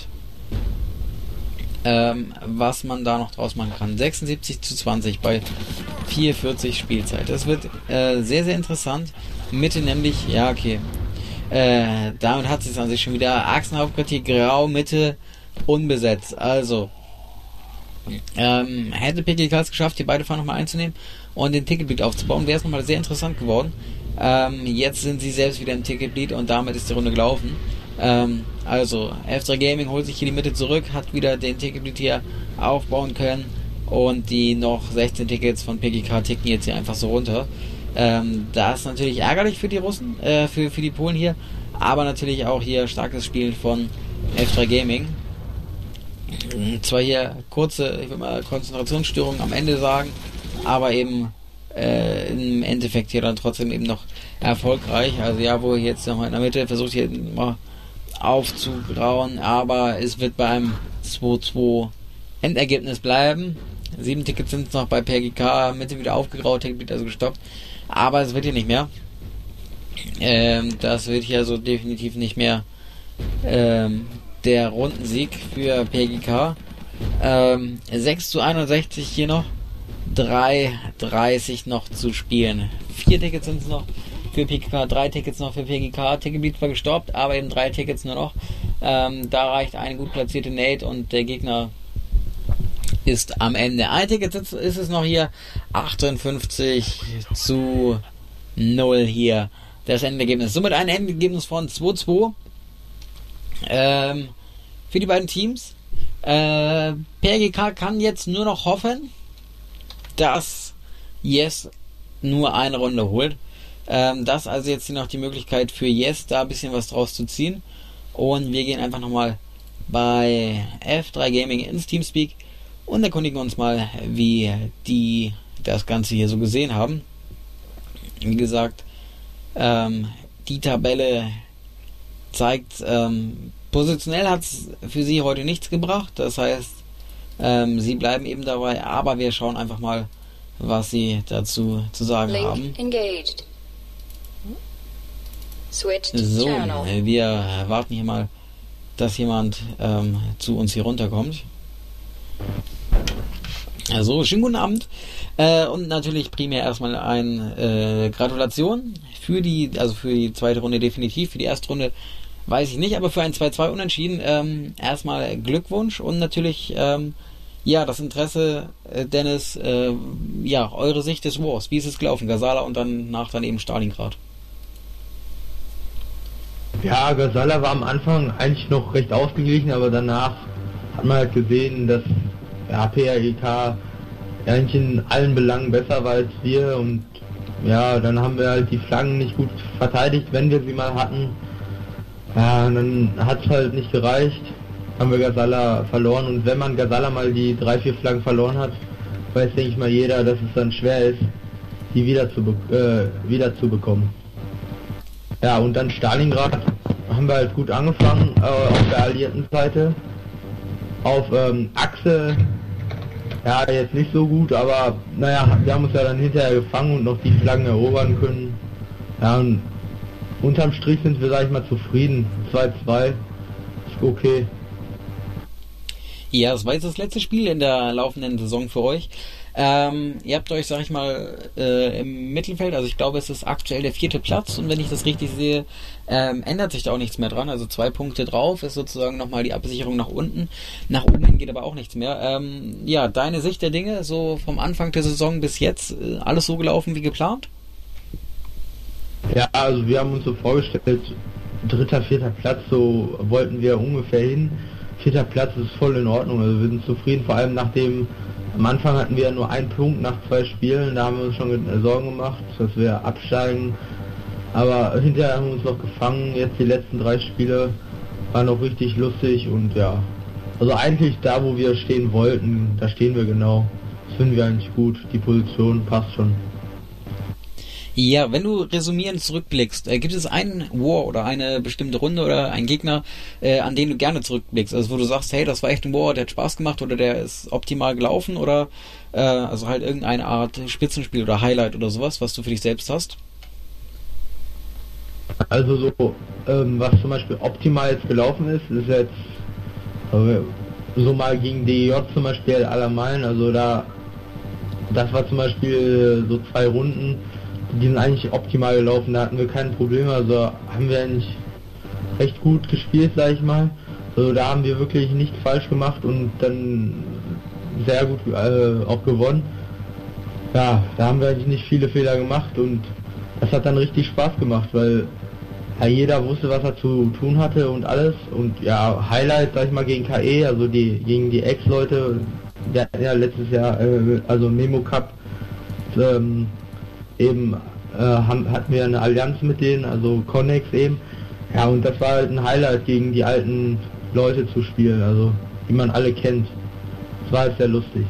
ähm, was man da noch draus machen kann. sechsundsiebzig zu zwanzig bei vierundvierzig Spielzeit. Das wird äh, sehr, sehr interessant. Mitte nämlich, ja okay, äh, damit hat es an sich schon wieder Achsenhauptquartier grau, Mitte unbesetzt. Also, ähm, hätte P G K es geschafft, hier beide Fahnen nochmal einzunehmen und den Ticketbeat aufzubauen, wäre es nochmal sehr interessant geworden. Ähm, jetzt sind sie selbst wieder im Ticketlead und damit ist die Runde gelaufen. Ähm, also, F drei Gaming holt sich hier die Mitte zurück, hat wieder den Ticketlead hier aufbauen können und die noch sechzehn Tickets von P G K ticken jetzt hier einfach so runter. Ähm, das ist natürlich ärgerlich für die Russen, äh, für, für die Polen hier, aber natürlich auch hier starkes Spiel von F drei Gaming. Zwar hier kurze, ich will mal Konzentrationsstörungen am Ende sagen, aber eben Äh, im Endeffekt hier dann trotzdem eben noch erfolgreich. Also ja, wo jetzt nochmal in der Mitte versucht hier mal aufzugrauen, aber es wird bei einem zwei zwei Endergebnis bleiben. Sieben Tickets sind noch bei P G K, Mitte wieder aufgegraut, Ticket also gestoppt, aber es wird hier nicht mehr. Ähm, das wird hier so definitiv nicht mehr ähm, der Rundensieg für P G K. Ähm, sechs zu einundsechzig hier noch. drei dreißig noch zu spielen. Vier Tickets sind es noch. für P G K, drei Tickets noch für P G K. Ticketbeat war gestoppt, aber eben drei Tickets nur noch. Ähm, da reicht eine gut platzierte Nate und der Gegner ist am Ende. Ein Ticket ist, ist es noch hier. achtundfünfzig zu null hier. Das Endergebnis. Somit ein Endergebnis von zwei zwei. Ähm, für die beiden Teams. Äh, P G K kann jetzt nur noch hoffen, dass Yes nur eine Runde holt. Ähm, das also jetzt hier noch die Möglichkeit für Yes, da ein bisschen was draus zu ziehen. Und wir gehen einfach nochmal bei F drei Gaming ins Teamspeak und erkundigen uns mal, wie die das Ganze hier so gesehen haben. Wie gesagt, ähm, die Tabelle zeigt, ähm, positionell hat es für sie heute nichts gebracht. Das heißt, ähm, sie bleiben eben dabei, aber wir schauen einfach mal, was sie dazu zu sagen Link haben. engaged. Switched So, channel. wir warten hier mal, dass jemand ähm, zu uns hier runterkommt. Also, schönen guten Abend. Äh, und natürlich primär erstmal eine äh, Gratulation für die, also für die zweite Runde definitiv, für die erste Runde weiß ich nicht, aber für ein zwei zwei Unentschieden ähm, erstmal Glückwunsch und natürlich ähm, ja, das Interesse, äh, Dennis, äh, ja, eure Sicht des Wars. Wie ist es gelaufen? Gazala und dann nach dann eben Stalingrad. Ja, Gazala war am Anfang eigentlich noch recht ausgeglichen, aber danach hat man halt gesehen, dass ja, P R G K eigentlich in allen Belangen besser war als wir und ja, dann haben wir halt die Flaggen nicht gut verteidigt, wenn wir sie mal hatten. Ja, und dann hat es halt nicht gereicht, haben wir Gazala verloren und wenn man Gazala mal die drei, vier Flaggen verloren hat, weiß denke ich mal jeder, dass es dann schwer ist, die wieder zu, be äh, wieder zu bekommen. Ja, und dann Stalingrad haben wir halt gut angefangen, äh, auf der alliierten Seite. Auf ähm, Achse, ja, jetzt nicht so gut, aber naja, wir haben uns ja dann hinterher gefangen und noch die Flaggen erobern können. Ja, und unterm Strich sind wir, sag ich mal, zufrieden. zwei zwei, ist okay. Ja, das war jetzt das letzte Spiel in der laufenden Saison für euch. Ähm, ihr habt euch, sag ich mal, äh, im Mittelfeld, also ich glaube, es ist aktuell der vierte Platz und wenn ich das richtig sehe, ähm, ändert sich da auch nichts mehr dran. Also zwei Punkte drauf ist sozusagen nochmal die Absicherung nach unten. Nach oben hin geht aber auch nichts mehr. Ähm, ja, deine Sicht der Dinge, so vom Anfang der Saison bis jetzt, äh, alles so gelaufen wie geplant? Ja, also wir haben uns so vorgestellt, dritter, vierter Platz, so wollten wir ungefähr hin. Vierter Platz ist voll in Ordnung, also wir sind zufrieden, vor allem nachdem am Anfang hatten wir nur einen Punkt nach zwei Spielen, da haben wir uns schon Sorgen gemacht, dass wir absteigen, aber hinterher haben wir uns noch gefangen, jetzt die letzten drei Spiele waren noch richtig lustig und ja, also eigentlich da, wo wir stehen wollten, da stehen wir genau, das finden wir eigentlich gut, die Position passt schon. Ja, wenn du resümierend zurückblickst, äh, gibt es einen War oder eine bestimmte Runde oder einen Gegner, äh, an den du gerne zurückblickst? Also wo du sagst, hey, das war echt ein War, der hat Spaß gemacht oder der ist optimal gelaufen oder äh, also halt irgendeine Art Spitzenspiel oder Highlight oder sowas, was du für dich selbst hast? Also so, ähm, was zum Beispiel optimal jetzt gelaufen ist, ist jetzt äh, so mal gegen D J zum Beispiel Allermain, also da, das war zum Beispiel so zwei Runden, die sind eigentlich optimal gelaufen, da hatten wir keine Probleme, also haben wir eigentlich recht gut gespielt, sag ich mal. Also da haben wir wirklich nichts falsch gemacht und dann sehr gut äh, auch gewonnen. Ja, da haben wir eigentlich nicht viele Fehler gemacht und das hat dann richtig Spaß gemacht, weil ja, jeder wusste, was er zu tun hatte und alles. Und ja, Highlight, sag ich mal, gegen K E, also die gegen die Ex-Leute, ja, ja letztes Jahr, äh, also Memo Cup, ähm, eben äh, haben, hatten wir eine Allianz mit denen, also Connex eben. Ja, und das war halt ein Highlight, gegen die alten Leute zu spielen, also die man alle kennt. Das war halt sehr lustig.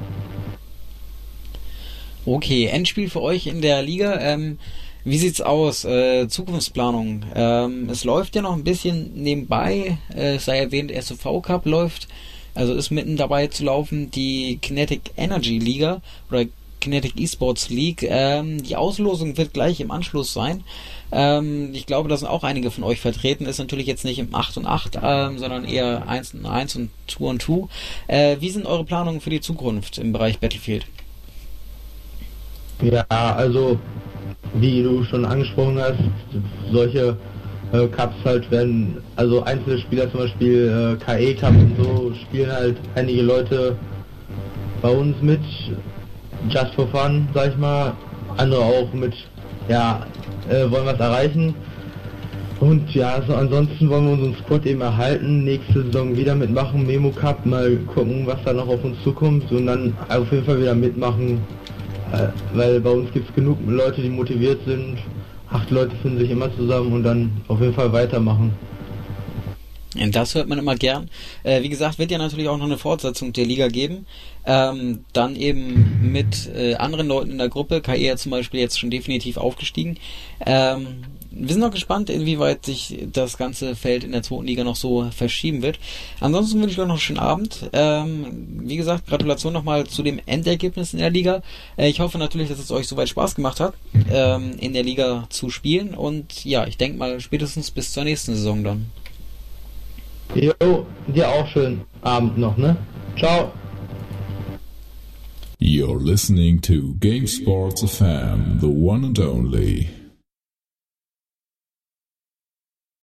Okay, Endspiel für euch in der Liga. Ähm, wie sieht's aus? Äh, Zukunftsplanung. Ähm, es läuft ja noch ein bisschen nebenbei. Äh, es sei erwähnt, S U V Cup läuft. Also ist mitten dabei zu laufen. Die Kinetic Energy Liga oder Kinetic Esports League. Ähm, die Auslosung wird gleich im Anschluss sein. Ähm, ich glaube, da sind auch einige von euch vertreten. Ist natürlich jetzt nicht im acht und acht, ähm, sondern eher eins und eins und zwei und zwei. Äh, wie sind eure Planungen für die Zukunft im Bereich Battlefield? Ja, also wie du schon angesprochen hast, solche äh, Cups halt werden, also einzelne Spieler, zum Beispiel äh, K E Cup und so, spielen halt einige Leute bei uns mit, just for fun, sag ich mal, andere auch mit, ja, äh, wollen was erreichen. Und ja, so ansonsten wollen wir unseren Squad eben erhalten, nächste Saison wieder mitmachen, Memo Cup, mal gucken, was da noch auf uns zukommt und dann auf jeden Fall wieder mitmachen, äh, weil bei uns gibt es genug Leute, die motiviert sind, acht Leute finden sich immer zusammen und dann auf jeden Fall weitermachen. Das hört man immer gern. Äh, wie gesagt, wird ja natürlich auch noch eine Fortsetzung der Liga geben. Ähm, dann eben mit äh, anderen Leuten in der Gruppe. K E hat zum Beispiel jetzt schon definitiv aufgestiegen. Ähm, wir sind noch gespannt, inwieweit sich das ganze Feld in der zweiten Liga noch so verschieben wird. Ansonsten wünsche ich euch noch einen schönen Abend. Ähm, wie gesagt, Gratulation nochmal zu dem Endergebnis in der Liga. Äh, ich hoffe natürlich, dass es euch soweit Spaß gemacht hat, ähm, in der Liga zu spielen. Und ja, ich denke mal spätestens bis zur nächsten Saison dann. Jo, dir auch schönen Abend noch, ne? Ciao. You're listening to Game Sports F M, the one and only.